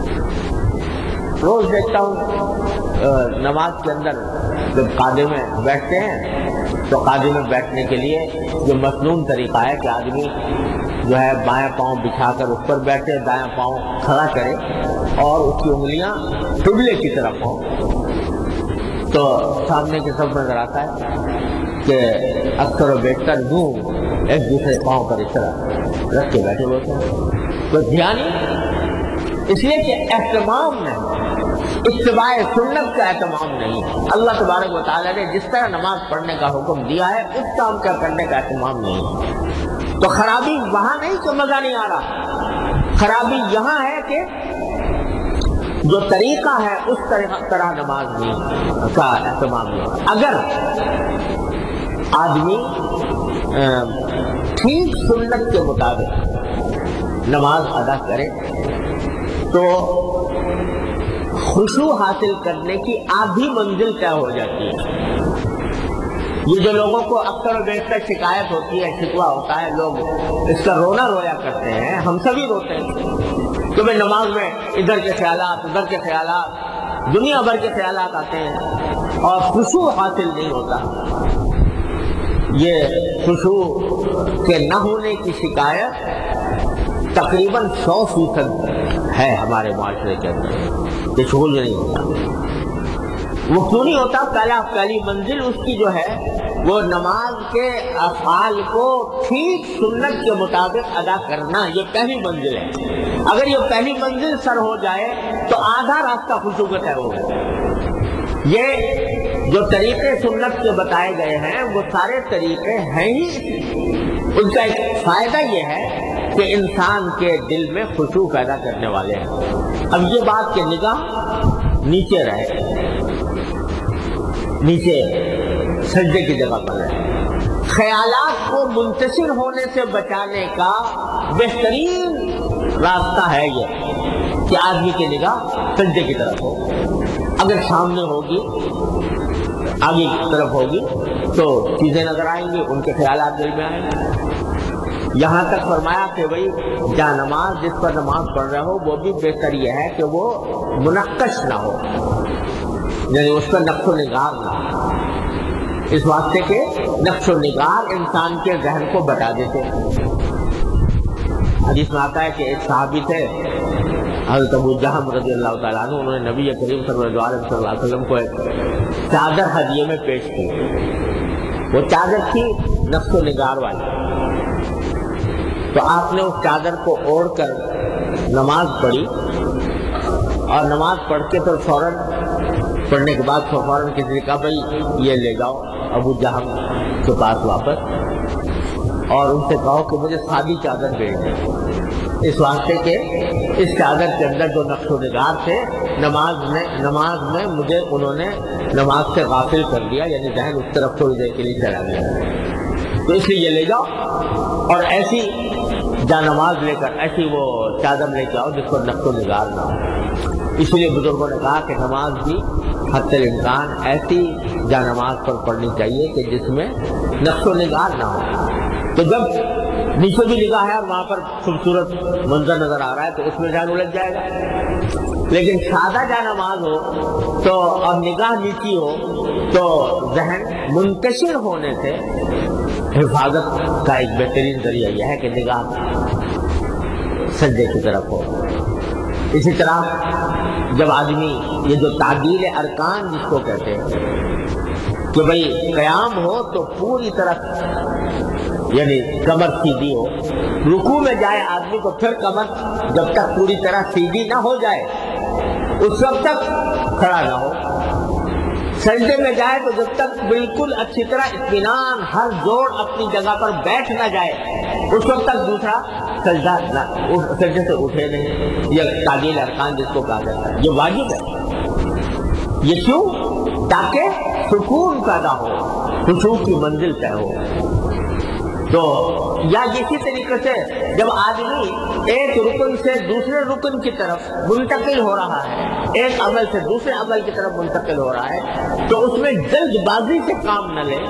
روز دیکھتا ہوں نماز کے اندر جب قاعدے میں بیٹھتے ہیں تو قاعدے میں بیٹھنے کے لیے جو مسنون طریقہ ہے کہ آدمی جو ہے بائیں پاؤں بچھا کر اس پر بیٹھے, دائیں پاؤں کھڑا کرے اور اس کی انگلیاں قبلے کی طرف ہوں, تو سامنے کے سب نظر آتا ہے کہ اکثر و بیشتر یوں ایک دوسرے پاؤں پر اس طرح رکھ کے بیٹھے ہوتے ہیں. تو دھیان اس لیے کہ اہتمام نہیں, اتباع سنت کا اہتمام نہیں. اللہ تبارک و تعالیٰ نے جس طرح نماز پڑھنے کا حکم دیا ہے اس کام کا کرنے کا اہتمام نہیں. تو خرابی وہاں نہیں کہ مزہ نہیں آ رہا, خرابی یہاں ہے کہ جو طریقہ ہے اس طرح نماز نہیں کا اہتمام نہیں. اگر آدمی ٹھیک سنت کے مطابق نماز ادا کرے تو خشوع حاصل کرنے کی آدھی منزل طے ہو جاتی ہے. یہ جو لوگوں کو اکثر و بیشتر شکایت ہوتی ہے, شکوہ ہوتا ہے, لوگ اس کا رونا رویا کرتے ہیں, ہم سبھی روتے ہیں کہ میں نماز میں ادھر کے خیالات, ادھر کے خیالات, دنیا بھر کے خیالات آتے ہیں اور خشوع حاصل نہیں ہوتا. یہ خشوع کے نہ ہونے کی شکایت تقریباً 100% ہے ہمارے معاشرے کے اندر. یہ شغل نہیں ہوتا. وہ کیوں نہیں ہوتا؟ پہلی منزل اس کی جو ہے وہ نماز کے افعال کو ٹھیک سنت کے مطابق ادا کرنا, یہ پہلی منزل ہے. اگر یہ پہلی منزل سر ہو جائے تو آدھا راستہ خشوع کا طے ہو گیا. یہ جو طریقے سنت کے بتائے گئے ہیں وہ سارے طریقے ہیں ہی. ان کا ایک فائدہ یہ ہے کہ انسان کے دل میں خشوع پیدا کرنے والے ہیں۔ اب یہ بات کہ نگاہ نیچے رہے، نیچے سجدے کی جگہ پر رہے، خیالات کو منتشر ہونے سے بچانے کا بہترین راستہ ہے یہ کہ آدمی کی نگاہ سجدے کی طرف ہو۔ اگر سامنے ہوگی، آگے کی طرف ہوگی تو چیزیں نظر آئیں گی، ان کے خیالات دل میں آئیں گے۔ یہاں تک فرمایا کہ بھائی جا نماز جس پر نماز پڑھ رہے ہو وہ بھی بہتر یہ ہے کہ وہ منقش نہ ہو، یعنی اس پر نقش و نگار نہ ہو، اس واسطے کہ نقش و نگار انسان کے ذہن کو بتا دیتے۔ حدیث میں آتا ہے کہ ایک صحابی تھے حضرت ابو جہم رضی اللہ تعالیٰ عنہ، انہوں نے نبی کریم صلی اللہ علیہ وسلم کو ایک چادر ہدیے میں پیش کی۔ وہ چادر تھی نقش و نگار والی، تو آپ نے اس چادر کو اوڑھ کر نماز پڑھی، اور نماز پڑھ کے تو فوراً پڑھنے کے بعد فوراً کسی نے کہا بھائی یہ لے جاؤ ابو جہم کے پاس واپس، اور ان سے کہو کہ مجھے سادی چادر بھیج دیں، اس واسطے کہ اس چادر کے اندر جو نقش و نگار تھے نماز میں مجھے انہوں نے نماز سے غافل کر دیا، یعنی ذہن اس طرف تھوڑی دیر کے لیے چلا گیا، تو اس لیے یہ لے جاؤ اور ایسی جا نماز لے کر ایسی وہ چادر لے کے آؤ جس پر نقش و نگار نہ ہو۔ اس لیے بزرگوں نے کہا کہ نماز بھی حتی الامکان ایسی جا نماز پر پڑھنی چاہیے کہ جس میں نقش و نگار نہ ہو۔ تو جب نیچے بھی نگاہ ہے اور وہاں پر خوبصورت منظر نظر آ رہا ہے تو اس میں ذہن الجھ جائے گا، لیکن سادہ جا نماز ہو تو اور نگاہ نیچی ہو تو ذہن منتشر ہونے سے حفاظت کا ایک بہترین ذریعہ یہ ہے کہ نگاہ سجدے کی طرف ہو۔ اسی طرح جب آدمی یہ جو تعدیل ارکان جس کو کہتے ہیں کہ بھئی قیام ہو تو پوری طرح یعنی کمر سیدھی ہو، رکوع میں جائے آدمی تو پھر کمر جب تک پوری طرح سیدھی نہ ہو جائے اس وقت تک کھڑا نہ ہو، سجدے میں جائے تو جب تک بالکل اچھی طرح اطمینان ہر جوڑ اپنی جگہ پر بیٹھ نہ جائے اس وقت تک دوسرا سجدے سے اٹھے نہیں۔ یہ تعدیل ارکان جس کو کہا جاتا ہے یہ واجب ہے۔ یہ کیوں؟ تاکہ سکون پیدا ہو، خشوع کی منزل طے ہو۔ تو یا اسی طریقے سے جب آدمی ایک رکن سے دوسرے رکن کی طرف منتقل ہو رہا ہے، ایک عمل سے دوسرے عمل کی طرف منتقل ہو رہا ہے تو اس میں جلد بازی سے کام نہ لے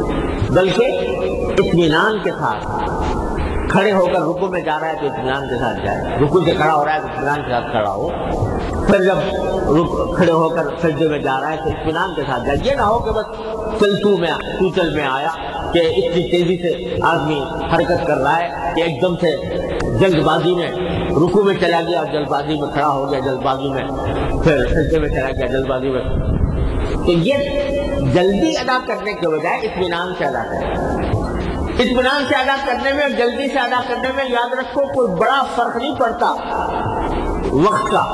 بلکہ اطمینان کے ساتھ کھڑے ہو کر رکوع میں جا رہا ہے تو اطمینان کے ساتھ جائے، رکوع سے کھڑا ہو رہا ہے تو اطمینان کے ساتھ کھڑا ہو، پھر جب کھڑے ہو کر سجدے میں جا رہا ہے تو اطمینان کے ساتھ جائے۔ یہ نہ ہو کہ بس چل میں آیا کہ اتنی تیزی سے آدمی حرکت کر رہا ہے کہ ایک دم سے جلد بازی میں رکوع میں چلا گیا اور جلد بازی میں کھڑا ہو گیا، جلد بازی میں پھر سجدے میں چلا گیا، جلد بازی میں۔ تو یہ جلدی ادا کرنے کے بجائے اطمینان سے ادا کرے۔ اطمینان سے ادا کرنے میں اور جلدی سے ادا کرنے میں یاد رکھو کوئی بڑا فرق نہیں پڑتا وقت کا۔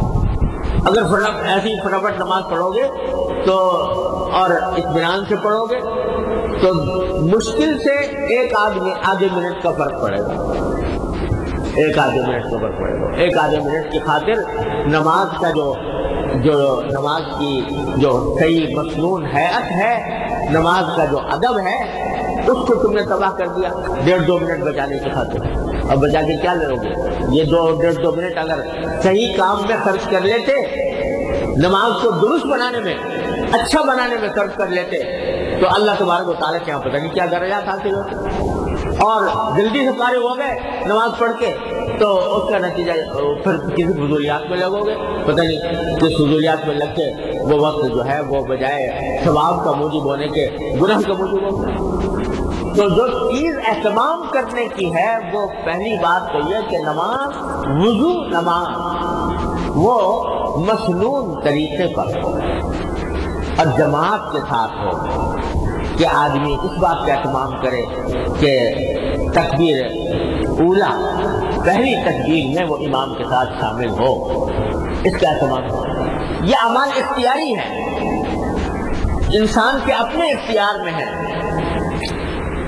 اگر ایسی فٹافٹ نماز پڑھو گے تو اور اطمینان سے پڑھو گے تو مشکل سے ایک آدھے منٹ کا فرق پڑے گا، ایک آدھے منٹ کا فرق پڑے گا۔ ایک آدھے منٹ کی خاطر نماز کا جو نماز کی جو صحیح مسنون حیت ہے، نماز کا جو ادب ہے اس کو تم نے تباہ کر دیا 1.5-2 منٹ بچانے کی خاطر۔ اب بچا کے کیا لے گے؟ یہ 1.5-2 منٹ اگر صحیح کام میں خرچ کر لیتے، نماز کو درست بنانے میں، اچھا بنانے میں خرچ کر لیتے تو اللہ تبارک و تعالیٰ کے یہاں پتہ نہیں کیا درجات حاصل ہوتے۔ اور جلدی سے فارغ ہو گئے نماز پڑھ کے تو اس کا نتیجہ پھر کسی فضولیات میں لگو گے، پتہ نہیں کس فضولیات میں لگ کے وہ وقت جو ہے وہ بجائے ثواب کا موجب ہونے کے گناہ کا موجب ہوگا۔ تو جو چیز اہتمام کرنے کی ہے وہ پہلی بات تو یہ کہ نماز، وضو نماز وہ مسنون طریقے پر ہو اور جماعت کے ساتھ ہو، کہ آدمی اس بات کا اہتمام کرے کہ تکبیر اولا پہلی تکبیر میں وہ امام کے ساتھ شامل ہو، اس کا اہتمام ہو۔ یہ اعمال اختیاری ہے، انسان کے اپنے اختیار میں ہے۔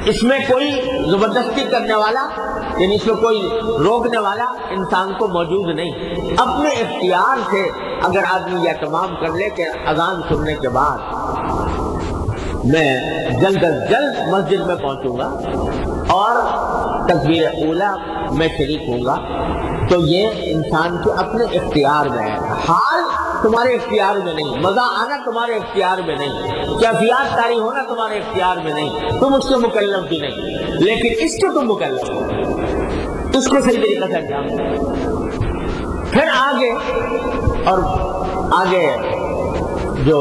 اس میں کوئی زبردستی کرنے والا یعنی اس میں کوئی روکنے والا انسان کو موجود نہیں. اپنے اختیار سے اگر آدمی یہ تمام کر لے کہ اذان سننے کے بعد میں جلد از جلد مسجد میں پہنچوں گا اور تکبیر اولیٰ میں شریک ہوں گا، تو یہ انسان کے اپنے اختیار میں ہے. حال تمہارے اختیار میں نہیں، مزہ آنا تمہارے اختیار میں نہیں، کیفیات طاری ہونا تمہارے اختیار میں نہیں، تم اس کے مکلف بھی نہیں، لیکن اس کو تم مکلف ہو، اس کو صحیح طریقے سے انجام دو. پھر آگے اور آگے جو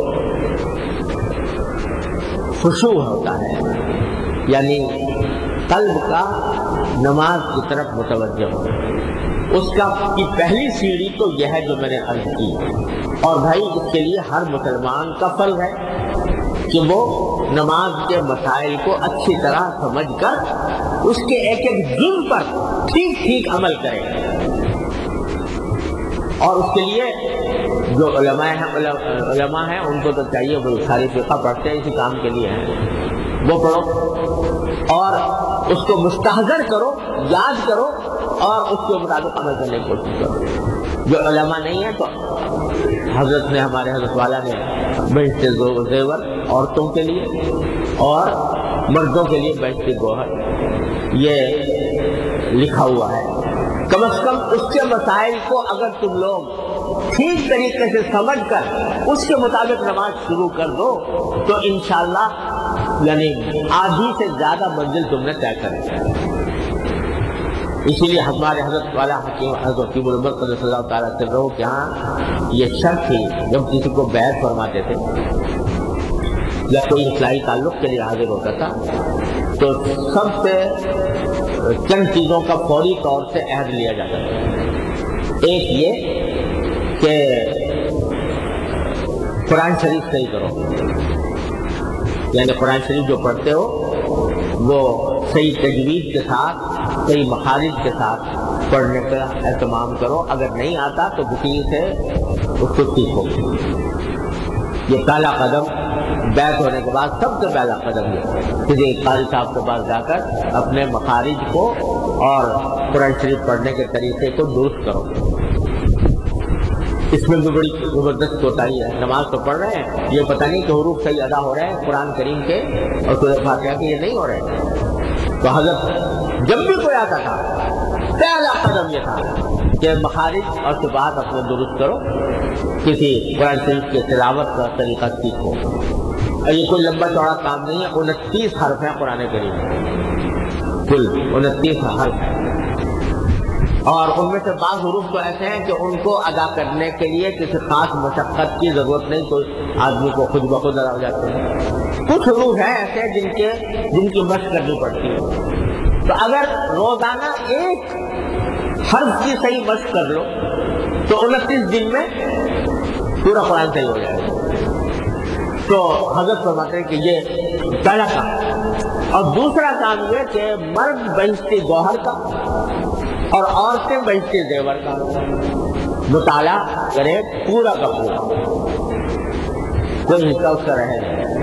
خشوع ہوتا ہے یعنی قلب کا نماز کی طرف متوجہ ہو، اس کا کی پہلی سیڑھی تو یہ ہے جو میں نے عرض کی. اور بھائی اس کے لیے ہر مسلمان کا فرض ہے کہ وہ نماز کے مسائل کو اچھی طرح سمجھ کر اس کے ایک ایک جز پر ٹھیک ٹھیک عمل کرے. اور اس کے لیے جو علماء ہیں ان کو تو چاہیے وہ ساری فقہ پڑھتے ہیں، اسی کام کے لیے ہیں، وہ پڑھو اور اس کو مستحضر کرو، یاد کرو اور اس کے مطابق عمل کرنے کی کوشش کرو. جو علماء نہیں ہیں تو حضرت نے ہمارے حضرت والا نے بہشت زیور عورتوں کے لیے اور مردوں کے لیے بہشت گوہر یہ لکھا ہوا ہے. کم از کم اس کے مسائل کو اگر تم لوگ ٹھیک طریقے سے سمجھ کر اس کے مطابق نماز شروع کر دو تو انشاءاللہ یعنی آدھی سے زیادہ منزل تم نے طے کر دی. اسی لیے ہمارے حضرت والا حضرت حکیم الامت قدس اللہ تعالیٰ سے رہو کہ ہاں یہ شرط تھی جب کسی کو بیعت فرماتے تھے یا کوئی اصلاحی تعلق کے لیے حاضر ہوتا تھا تو سب سے چند چیزوں کا فوری طور سے عہد لیا جاتا تھا. ایک یہ کہ قرآن شریف صحیح کرو، یعنی قرآن شریف جو پڑھتے ہو وہ صحیح تجوید کے ساتھ صحیح مخارج کے ساتھ پڑھنے کا اہتمام کرو. اگر نہیں آتا تو کسی سے اس کو سیکھو. یہ پہلا قدم بیعت ہونے کے بعد سب سے پہلا قدم یہ کسی قاری صاحب کے پاس جا کر اپنے مخارج کو اور قرآن شریف پڑھنے کے طریقے کو درست کرو. اس میں بھی بڑی زبردست کوتاہی ہے. نماز تو پڑھ رہے ہیں، یہ پتہ نہیں کہ حروف صحیح ادا ہو رہے ہیں قرآن کریم کے اور سورہ فاتحہ کے، یہ نہیں ہو رہے ہیں. تو حضرت جب بھی کوئی آتا تھا پہلا قدم یہ تھا کہ مخارج اور صفات اپنے درست کرو، کسی قرآن شریف کی تلاوت کا طریقہ سیکھو. اور یہ کوئی لمبا چوڑا کام نہیں ہے. 29 حرف ہیں قرآن کریم میں، کل 29 حرف ہیں، اور ان میں سے بعض حروف تو ایسے ہیں کہ ان کو ادا کرنے کے لیے کسی خاص مشقت کی ضرورت نہیں، کوئی آدمی کو خود بخود ادا ہو جاتے ہیں. کچھ حروف ہیں ایسے جن کی مشق کرنی پڑتی ہے. تو اگر روزانہ ایک حرف کی صحیح مشق کر لو تو 29 دن میں پورا قرآن صحیح ہو جائے گا. تو حضرت فرماتے ہیں کہ یہ پہلا کام. اور دوسرا کام یہ کہ مرد بہشت گوہر کا اور عورتیں بہشت زیور کا مطالعہ کرے پورا کا پورا، کوئی حصہ اس کا رہے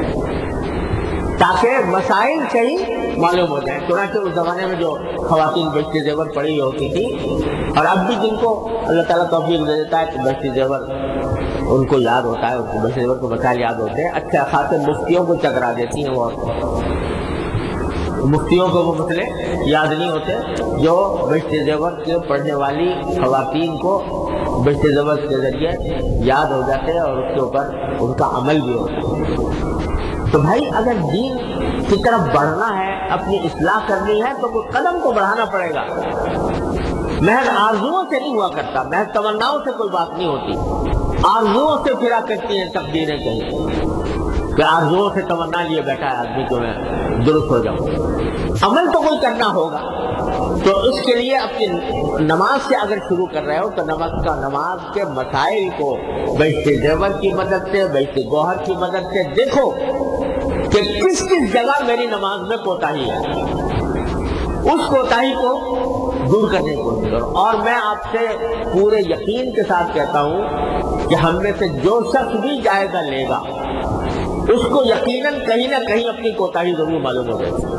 تاکہ مسائل صحیح معلوم ہو جائیں. چنانچہ اس زمانے میں جو خواتین بہشت زیور پڑھی ہوتی تھی اور اب بھی جن کو اللہ تعالیٰ توفیق دے دیتا ہے کہ بہشت زیور ان کو یاد ہوتا ہے، ان کو بہشت زیور کو مسائل یاد ہوتے ہیں، اچھا خاصے مفتیوں کو چکرا دیتی ہیں. وہ مفتیوں کو وہ مسئلے یاد نہیں ہوتے جو بہشت زیور کے پڑھنے والی خواتین کو بہشت زیور کے ذریعے یاد ہو جاتے ہیں اور اس کے اوپر ان کا عمل بھی ہوتا ہے. تو بھائی اگر دین کی طرف بڑھنا ہے، اپنی اصلاح کرنی ہے تو کوئی قدم تو بڑھانا پڑے گا. محض آرزوؤں سے نہیں ہوا کرتا، محض تمناؤں سے کوئی بات نہیں ہوتی. آرزوؤں سے پھرا کرتی ہیں تقدیریں کہیں کہ آرزوؤں سے تمنا لیے بیٹھا ہے آدمی کو میں درست ہو جاؤں. عمل تو کوئی کرنا ہوگا. تو اس کے لیے اپنی نماز سے اگر شروع کر رہے ہو تو نماز کے مسائل کو بہشت زیور کی مدد سے، بہشت گوہر کی مدد سے دیکھو کہ کس کس جگہ میری نماز میں کوتاہی ہے، اس کوتاہی کو دور کرنے کی کوشش کرو. اور میں آپ سے پورے یقین کے ساتھ کہتا ہوں کہ ہم میں سے جو شخص بھی جائزہ لے گا اس کو یقیناً کہیں نہ کہیں اپنی کوتاہی ضرور معلوم ہو جائے.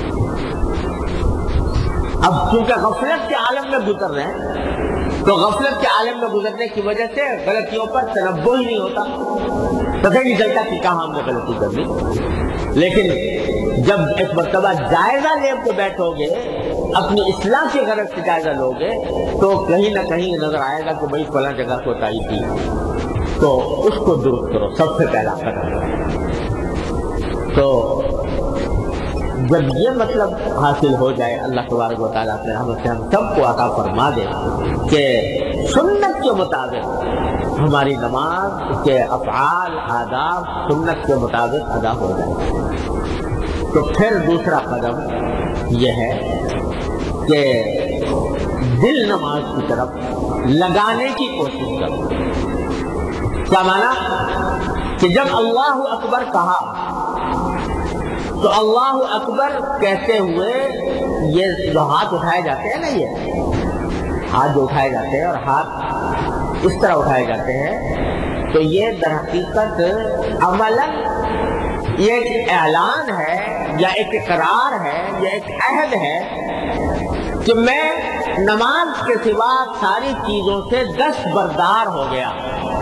اب چونکہ غفلت کے عالم میں گزر رہے ہیں تو غفلت کے عالم میں گزرنے کی وجہ سے غلطیوں پر تنبہ ہی نہیں ہوتا، پتہ ہی نہیں چلتا کہ کہاں ہم نے غلطی کر لی. لیکن جب ایک مرتبہ جائزہ لے کے بیٹھو گے، اپنی اصلاح کی غرض سے جائزہ لو گے، تو کہیں نہ کہیں نظر آئے گا کہ بھائی فلاں جگہ کوتاہی تھی، تو اس کو درست کرو، سب سے پہلا قدم. تو جب یہ مطلب حاصل ہو جائے، اللہ تبارک و تعالیٰ سے ہم سب کو عطا فرما دے کہ سنت کے مطابق ہماری نماز کے افعال آداب سنت کے مطابق ادا ہو جائے. تو پھر دوسرا قدم یہ ہے کہ دل نماز کی طرف لگانے کی کوشش کرو. کیا مانا کہ جب اللہ اکبر کہا تو اللہ اکبر کہتے ہوئے یہ جو ہاتھ اٹھائے جاتے ہیں نا، یہ ہاتھ جو اٹھائے جاتے ہیں اور ہاتھ اس طرح اٹھائے جاتے ہیں، تو یہ در حقیقت عملاً یہ ایک اعلان ہے یا ایک اقرار ہے یا ایک عہد ہے کہ میں نماز کے سوا ساری چیزوں سے دستبردار ہو گیا.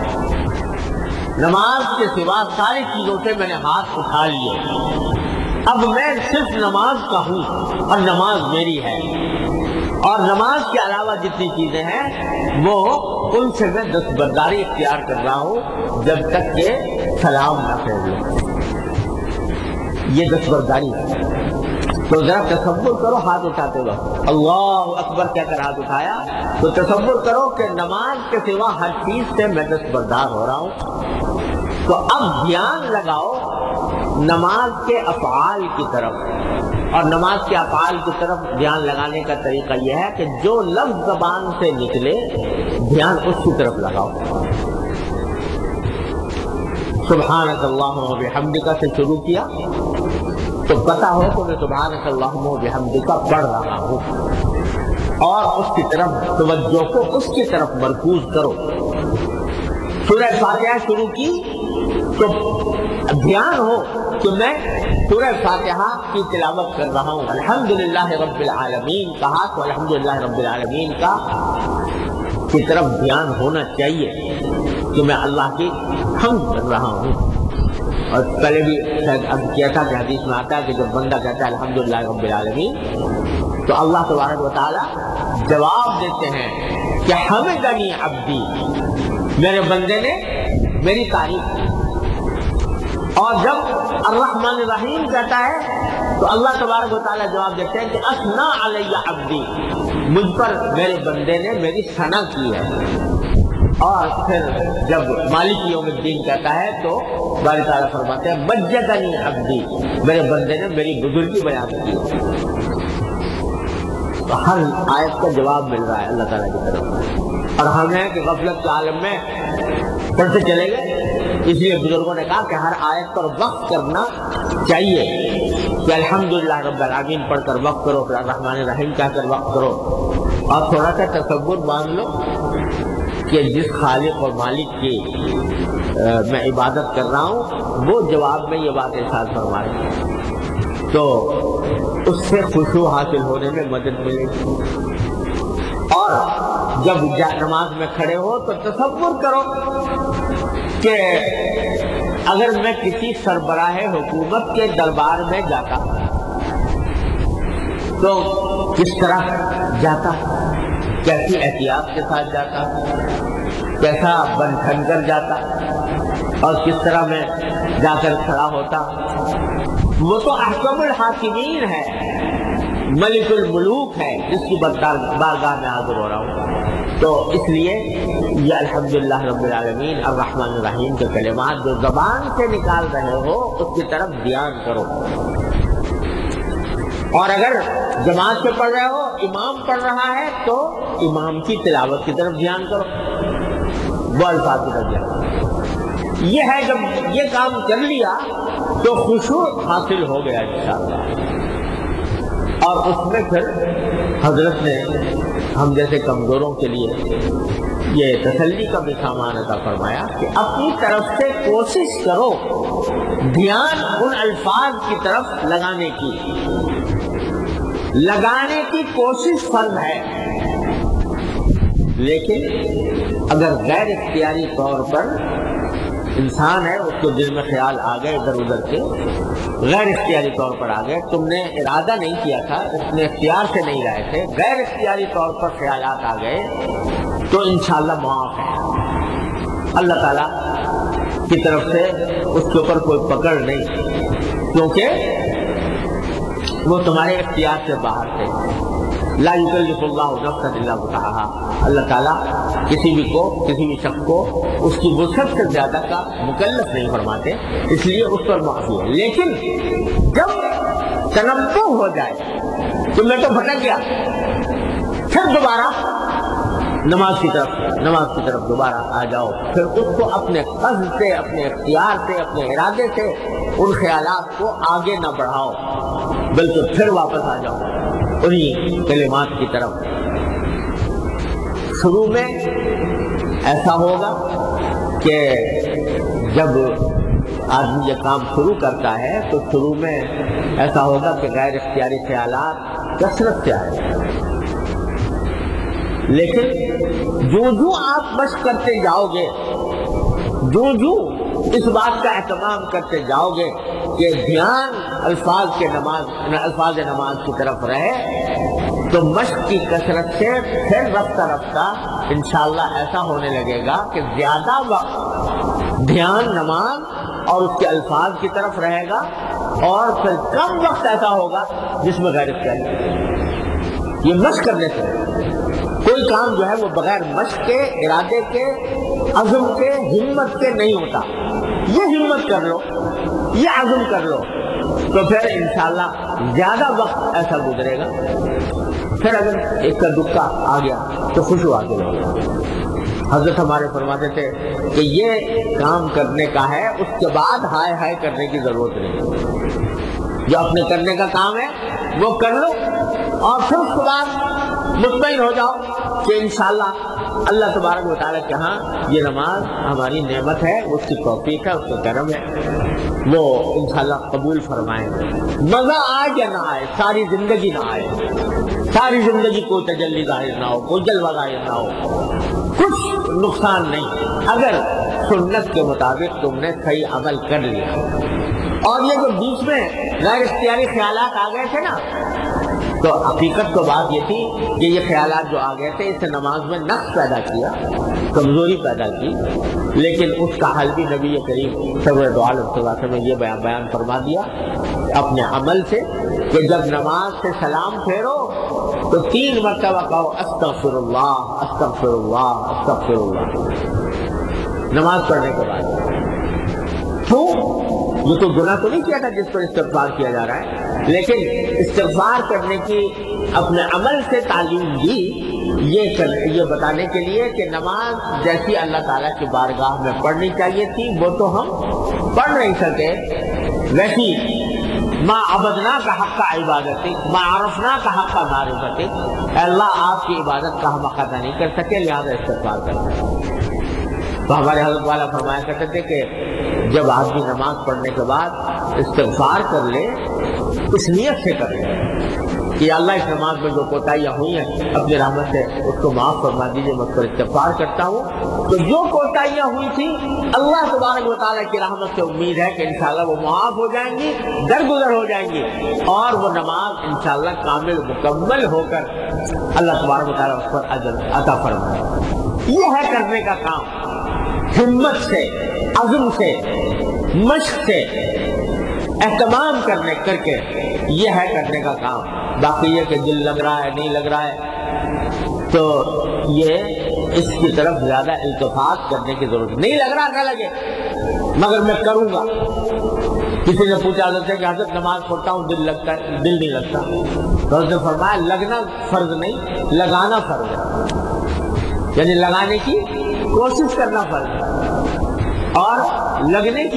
نماز کے سوا ساری چیزوں سے میں نے ہاتھ اٹھا لیے. اب میں صرف نماز کا ہوں اور نماز میری ہے، اور نماز کے علاوہ جتنی چیزیں ہیں وہ ان سے میں دستبرداری اختیار کر رہا ہوں جب تک کہ سلام نہ کہہ لوں. یہ دستبرداری ہے. تو ذرا تصور کرو ہاتھ اٹھاتے وقت اللہ اکبر کہہ کر ہاتھ اٹھایا، تو تصور کرو کہ نماز کے سوا ہر چیز سے میں دستبردار ہو رہا ہوں. تو اب دھیان لگاؤ نماز کے افعال کی طرف، اور نماز کے افعال کی طرف دھیان لگانے کا طریقہ یہ ہے کہ جو لفظ زبان سے نکلے دھیان اس کی طرف لگاؤ. سبحانک اللہم و بحمدک سے شروع کیا تو پتا ہو کہ میں سبحانک اللہم و بحمدک پڑھ رہا ہوں، اور اس کی طرف توجہ کو اس کی طرف مرکوز کرو. سورہ فاتحہ شروع کی تو دھیان ہو کہ میں سورہ فاتحہ کی تلاوت کر رہا ہوں. الحمدللہ رب العالمین کہا تو الحمدللہ رب العالمین کا کی طرف دھیان ہونا چاہیے کہ میں اللہ کی حمد کر رہا ہوں. اور پہلے بھی اب کیا تھا کہ حدیث میں آتا ہے کہ جب بندہ کہتا ہے الحمدللہ رب العالمین تو اللہ تبارک و تعالیٰ جواب دیتے ہیں کہ حمدنی عبدی، میرے بندے نے میری تعریف کی. اور جب الرحمن الرحیم کہتا ہے تو اللہ تبارک و تعالیٰ جواب دیتے ہیں کہ اثنا علی عبدی، مجھ پر میرے بندے نے میری ثنا کی ہے. اور پھر جب مالک یوم الدین کہتا ہے تو باری تعالیٰ فرماتے ہیں مجدنی عبدی، میرے بندے نے میری بزرگی بیان کی. تو ہر آیت کا جواب مل رہا ہے اللہ تعالیٰ کی طرف، اور ہم ہیں کہ غفلت کے عالم میں پڑھتے چلے گئے. اس لیے بزرگوں نے کہا کہ ہر آیت پر وقف کرنا چاہیے کہ الحمدللہ رب العالمین پڑھ کر وقف کرو، پھر الرحمن الرحیم کہہ کر وقف کرو، اور تھوڑا سا تصور مان لو کہ جس خالق اور مالک کی میں عبادت کر رہا ہوں وہ جواب میں یہ بات ارشاد فرما رہے ہیں، تو اس سے خشوع حاصل ہونے میں مدد ملے گی. اور جب نماز میں کھڑے ہو تو تصور کرو کہ اگر میں کسی سربراہ حکومت کے دربار میں جاتا تو کس طرح جاتا، کیسی احتیاط کے ساتھ جاتا، کیسا بن ٹھن کر جاتا، اور کس طرح میں جا کر کھڑا ہوتا. وہ تو احکم الحاکمین ہے، ملک الملوک ہے، جس کی بارگاہ میں حاضر ہو رہا ہوں. تو اس لیے یہ الحمدللہ رب العالمین الرحمن الرحیم کے کلمات جو زبان سے نکال رہے ہو اس کی طرف دھیان کرو. اور اگر جماعت سے پڑھ رہے ہو، امام پڑھ رہا ہے تو امام کی تلاوت کی طرف دھیان کرو، وہ الفاظ کی طرف دھیان کرو. یہ ہے جب یہ کام کر لیا تو خشوع حاصل ہو گیا انشاءاللہ. اور اس میں پھر حضرت نے ہم جیسے کمزوروں کے لیے یہ تسلی کا بھی سامان عطا فرمایا کہ اپنی طرف سے کوشش کرو دھیان ان الفاظ کی طرف لگانے کی کوشش فرض ہے، لیکن اگر غیر اختیاری طور پر انسان ہے، اس کو دل میں خیال آ گئے ادھر ادھر کے، غیر اختیاری طور پر آ گئے، تم نے ارادہ نہیں کیا تھا، اپنے اختیار سے نہیں لائے تھے، غیر اختیاری طور پر خیالات آ گئے تو انشاءاللہ معاف ہے، اللہ تعالیٰ کی طرف سے اس کے اوپر کوئی پکڑ نہیں، کیونکہ وہ تمہارے اختیار سے باہر تھے۔ لا یکلف اللہ نفسا الا وسعها، اللہ تعالیٰ کسی بھی شخص کو اس کی وسعت سے زیادہ کا مکلف نہیں فرماتے، اس لیے اس پر معافی ہے۔ لیکن جب تنبہ ہو جائے کہ میں تو بھٹک گیا، پھر دوبارہ نماز کی طرف دوبارہ آ جاؤ، پھر اس کو اپنے قصد سے، اپنے اختیار سے، اپنے ارادے سے ان خیالات کو آگے نہ بڑھاؤ، بلکہ پھر واپس آ جاؤ انہی کلمات کی طرف۔ شروع میں ایسا ہوگا کہ جب آدمی یہ کام شروع کرتا ہے تو شروع میں ایسا ہوگا کہ غیر اختیاری خیالات کثرت سے آئے، لیکن جو آپ مشق کرتے جاؤ گے، جو اس بات کا اہتمام کرتے جاؤ گے کہ دھیان الفاظ نماز کی طرف رہے، تو مشق کی کثرت سے پھر رفتہ رفتہ انشاءاللہ ایسا ہونے لگے گا کہ زیادہ وقت دھیان نماز اور اس کے الفاظ کی طرف رہے گا، اور پھر کم وقت ایسا ہوگا جس میں غیر اختیاری۔ یہ مشق کرنے سے کوئی کام جو ہے وہ بغیر مشق کے، ارادے کے، عزم کے، ہمت کے نہیں ہوتا۔ یہ ہمت کر لو، یہ عزم کر لو، تو پھر انشاءاللہ زیادہ وقت ایسا گزرے گا۔ پھر اگر ایک کا دکھا آ گیا تو خوشو آ گیا۔ حضرت ہمارے فرماتے تھے کہ یہ کام کرنے کا ہے، اس کے بعد ہائے ہائے کرنے کی ضرورت نہیں، جو اپنے کرنے کا کام ہے وہ کر لو، اور پھر اس کے بعد مطمئن ہو جاؤ کہ انشاءاللہ اللہ تبارک و تعالیٰ کے ہاں یہ نماز ہماری نعمت ہے، اس کی توفیق ہے، اس کا کرم ہے، وہ انشاءاللہ قبول فرمائیں گے۔ مزہ آئے یا نہ آئے، ساری زندگی نہ آئے، ساری زندگی کوئی تجلی ظاہر نہ ہو، کوئی جلوہ ظاہر نہ ہو، کچھ نقصان نہیں، اگر سنت کے مطابق تم نے صحیح عمل کر لیا۔ اور یہ جو بیچ میں غیر اختیاری خیالات آ گئے تھے نا، تو حقیقت تو بات یہ تھی کہ یہ خیالات جو آ گئے تھے، اس سے نماز میں نقص پیدا کیا، کمزوری پیدا کی، لیکن اس کا حل بھی نبی کریم سرور دو عالم صلی اللہ علیہ وسلم نے یہ بیان فرما دیا اپنے عمل سے کہ جب نماز سے سلام پھیرو تو 3 مرتبہ کہو استغفر اللہ استغفر اللہ استغفر اللہ، نماز پڑھنے کے بعد۔ تو یہ تو گناہ تو نہیں کیا تھا جس پر استغفار کیا جا رہا ہے، لیکن استغفار کرنے کی اپنے عمل سے تعلیم دی، یہ بتانے کے لیے کہ نماز جیسی اللہ تعالیٰ کی بارگاہ میں پڑھنی چاہیے تھی وہ تو ہم پڑھ نہیں سکے، ویسی ما عبدنا کا حق کا عبادتی، ما عرفنا کا حق کا معرفتی، اے اللہ آپ کی عبادت کا ہم ادا نہیں کر سکے، لہذا استغفار کرتے۔ تو ہمارے حضرت والا فرمایا کرتے تھے کہ جب آدمی نماز پڑھنے کے بعد استغفار کر لے، اس نیت سے کر لے کہ اللہ اس نماز میں جو کوتاہیاں ہوئی ہیں اپنی رحمت سے اس کو معاف فرما دیجیے، میں اس پر استغفار کرتا ہوں، تو جو کوتاہیاں ہوئی تھی اللہ تبارک و تعالیٰ کی رحمت سے امید ہے کہ انشاءاللہ وہ معاف ہو جائیں گی، درگزر ہو جائیں گی، اور وہ نماز انشاءاللہ کامل مکمل ہو کر اللہ تبارک و تعالیٰ اس پر اجر عطا فرمائے۔ یہ ہے کرنے کا کام، ہمت سے، عزم سے، مشق سے، اہتمام کر کے یہ ہے کرنے کا کام۔ باقی یہ کہ دل لگ رہا ہے نہیں لگ رہا ہے تو یہ اس کی طرف زیادہ التفات کرنے کی ضرورت نہیں، لگ رہا نہ لگے مگر میں کروں گا۔ کسی نے پوچھا حضرت سے کہ حضرت نماز پڑھتا ہوں دل لگتا ہے، دل نہیں لگتا، تو حضرت نے فرمایا لگنا فرض نہیں، لگانا فرض ہے، یعنی لگانے کی کوشش کرنا فرض ہے، اور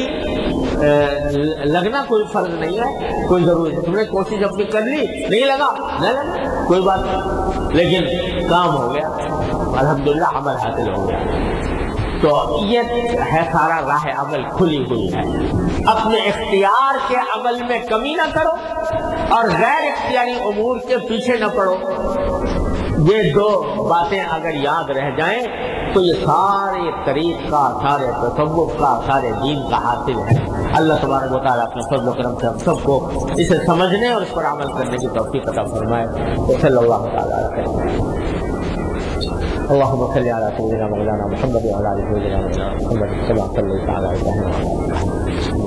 لگنا کوئی فرض نہیں ہے، کوئی ضروری نہیں۔ تم نے کوشش اپنی کر لی، نہیں لگا کوئی بات نہیں، لیکن کام ہو گیا، الحمدللہ عمل حاصل ہو گیا۔ تو یہ ہے سارا راہ عمل کھلی ہوئی ہے. اپنے اختیار کے عمل میں کمی نہ کرو اور غیر اختیاری امور کے پیچھے نہ پڑو. یہ دو باتیں اگر یاد رہ جائیں تو یہ سارے طریق کا، سارے تصوف کا، سارے دین کا حاصل ہے. اللہ تبارک و تعالیٰ اپنے فضل و کرم سے ہم سب کو اسے سمجھنے اور اس پر عمل کرنے کی توفیق عطا فرمائے. صلی اللہ تعالیٰ علیہ وسلم. اللهم صل على سيدنا مولانا محمد وعلى ال سيدنا مولانا محمد كما صليت على ابراهيم.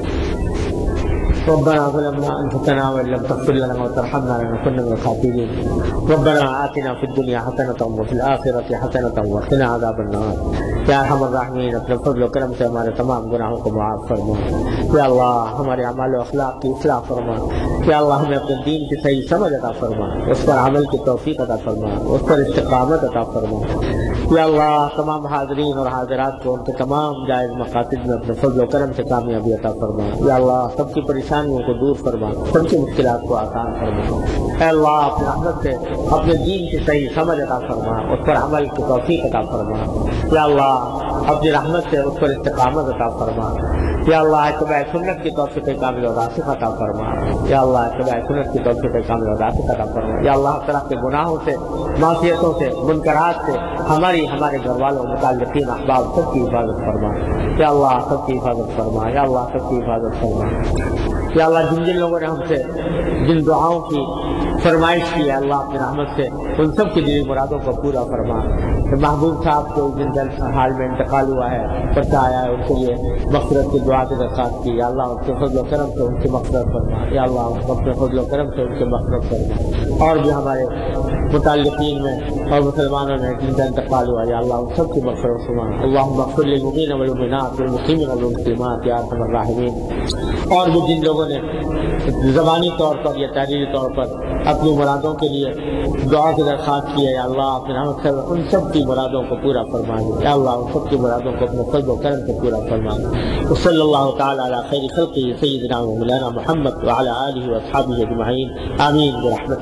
ربنا ظلمنا انفسنا وان لم تغفر لنا وترحمنا لنكن من الخاسرين. ربنا آتنا في الدنيا حسنة وفي الآخرة حسنة وقنا عذاب النار. یا ارحم الراحمین اپنے فضل و کرم سے ہمارے تمام گناہوں کو معاف فرما. یا اللہ ہمارے اعمال و اخلاق کی اصلاح فرما. یا اللہ ہمیں اپنے دین کی صحیح سمجھ عطا فرما، اس پر عمل کی توفیق عطا فرما، اس پر استقامت عطا فرما. یا اللہ تمام حاضرین اور حاضرات کو ان کے تمام جائز مقاصد میں اپنے فضل و کرم سے کامیابی عطا فرما. یا اللہ سب کی پریشانیوں کو دور فرما، سب کی مشکلات کو آسان فرما. اے اللہ اپنے رحمت سے اپنے دین کی صحیح سمجھ عطا فرما، اس پر عمل کی توفیق عطا فرما. یا اللہ اپنی رحمت سے اس پر استقامت عطا فرما. یا اللہ اتباع سنت کی توفیق کامل و راسخ عطا فرما. یا اللہ اتباع سنت کی توفیق کامل و راسخ عطا فرما. یا اللہ ہر طرح کے گناہوں سے، معصیتوں سے، منکرات سے ہمارے گھر والوں، متعلقین، احباب سب کی حفاظت فرما. یا اللہ سب کی حفاظت فرما. یا اللہ سب کی حفاظت فرما. یا اللہ جن لوگوں نے ہم سے جن دعاؤں کی فرمائش کی ہے، اللہ اپنی رحمت سے ان سب کی دلی مرادوں کو پورا فرما. محبوب صاحب کو جن حال میں انتقال ہوا ہے، پتہ آیا ہے، ان کے لیے مغفرت کی دعا کی درخواست کی. یا اللہ ان کے فضل و کرم سے ان کی مغفرت فرما. یا اللہ اپنے فضل و کرم سے ان کی مغفرت فرما. اور بھی ہمارے متعلقین میں اور مسلمانوں میں جن کا انتقال ہوا، یا اللہ ان سب کی مغفرت فرما. اللہم اغفر للمؤمنین والمؤمنات والمسلمین والمسلمات یا ارحم الراحمین. اور بھی جن لوگوں نے زبانی طور پر یا تحریری طور پر اپنی مرادوں کے لیے دعا کی درخواست کی ہے، یا اللہ اپنے رحمت سے ان سب کی مرادوں کو پورا فرما دے. یا اللہ ان سب کی مرادوں کو اپنے فضل و کرم سے پورا فرما دے. صلی اللہ تعالی علی خیر خلقہ سیدنا و مولانا محمد وعلی آلہ واصحابہ اجمعین. آمین برحمتہ.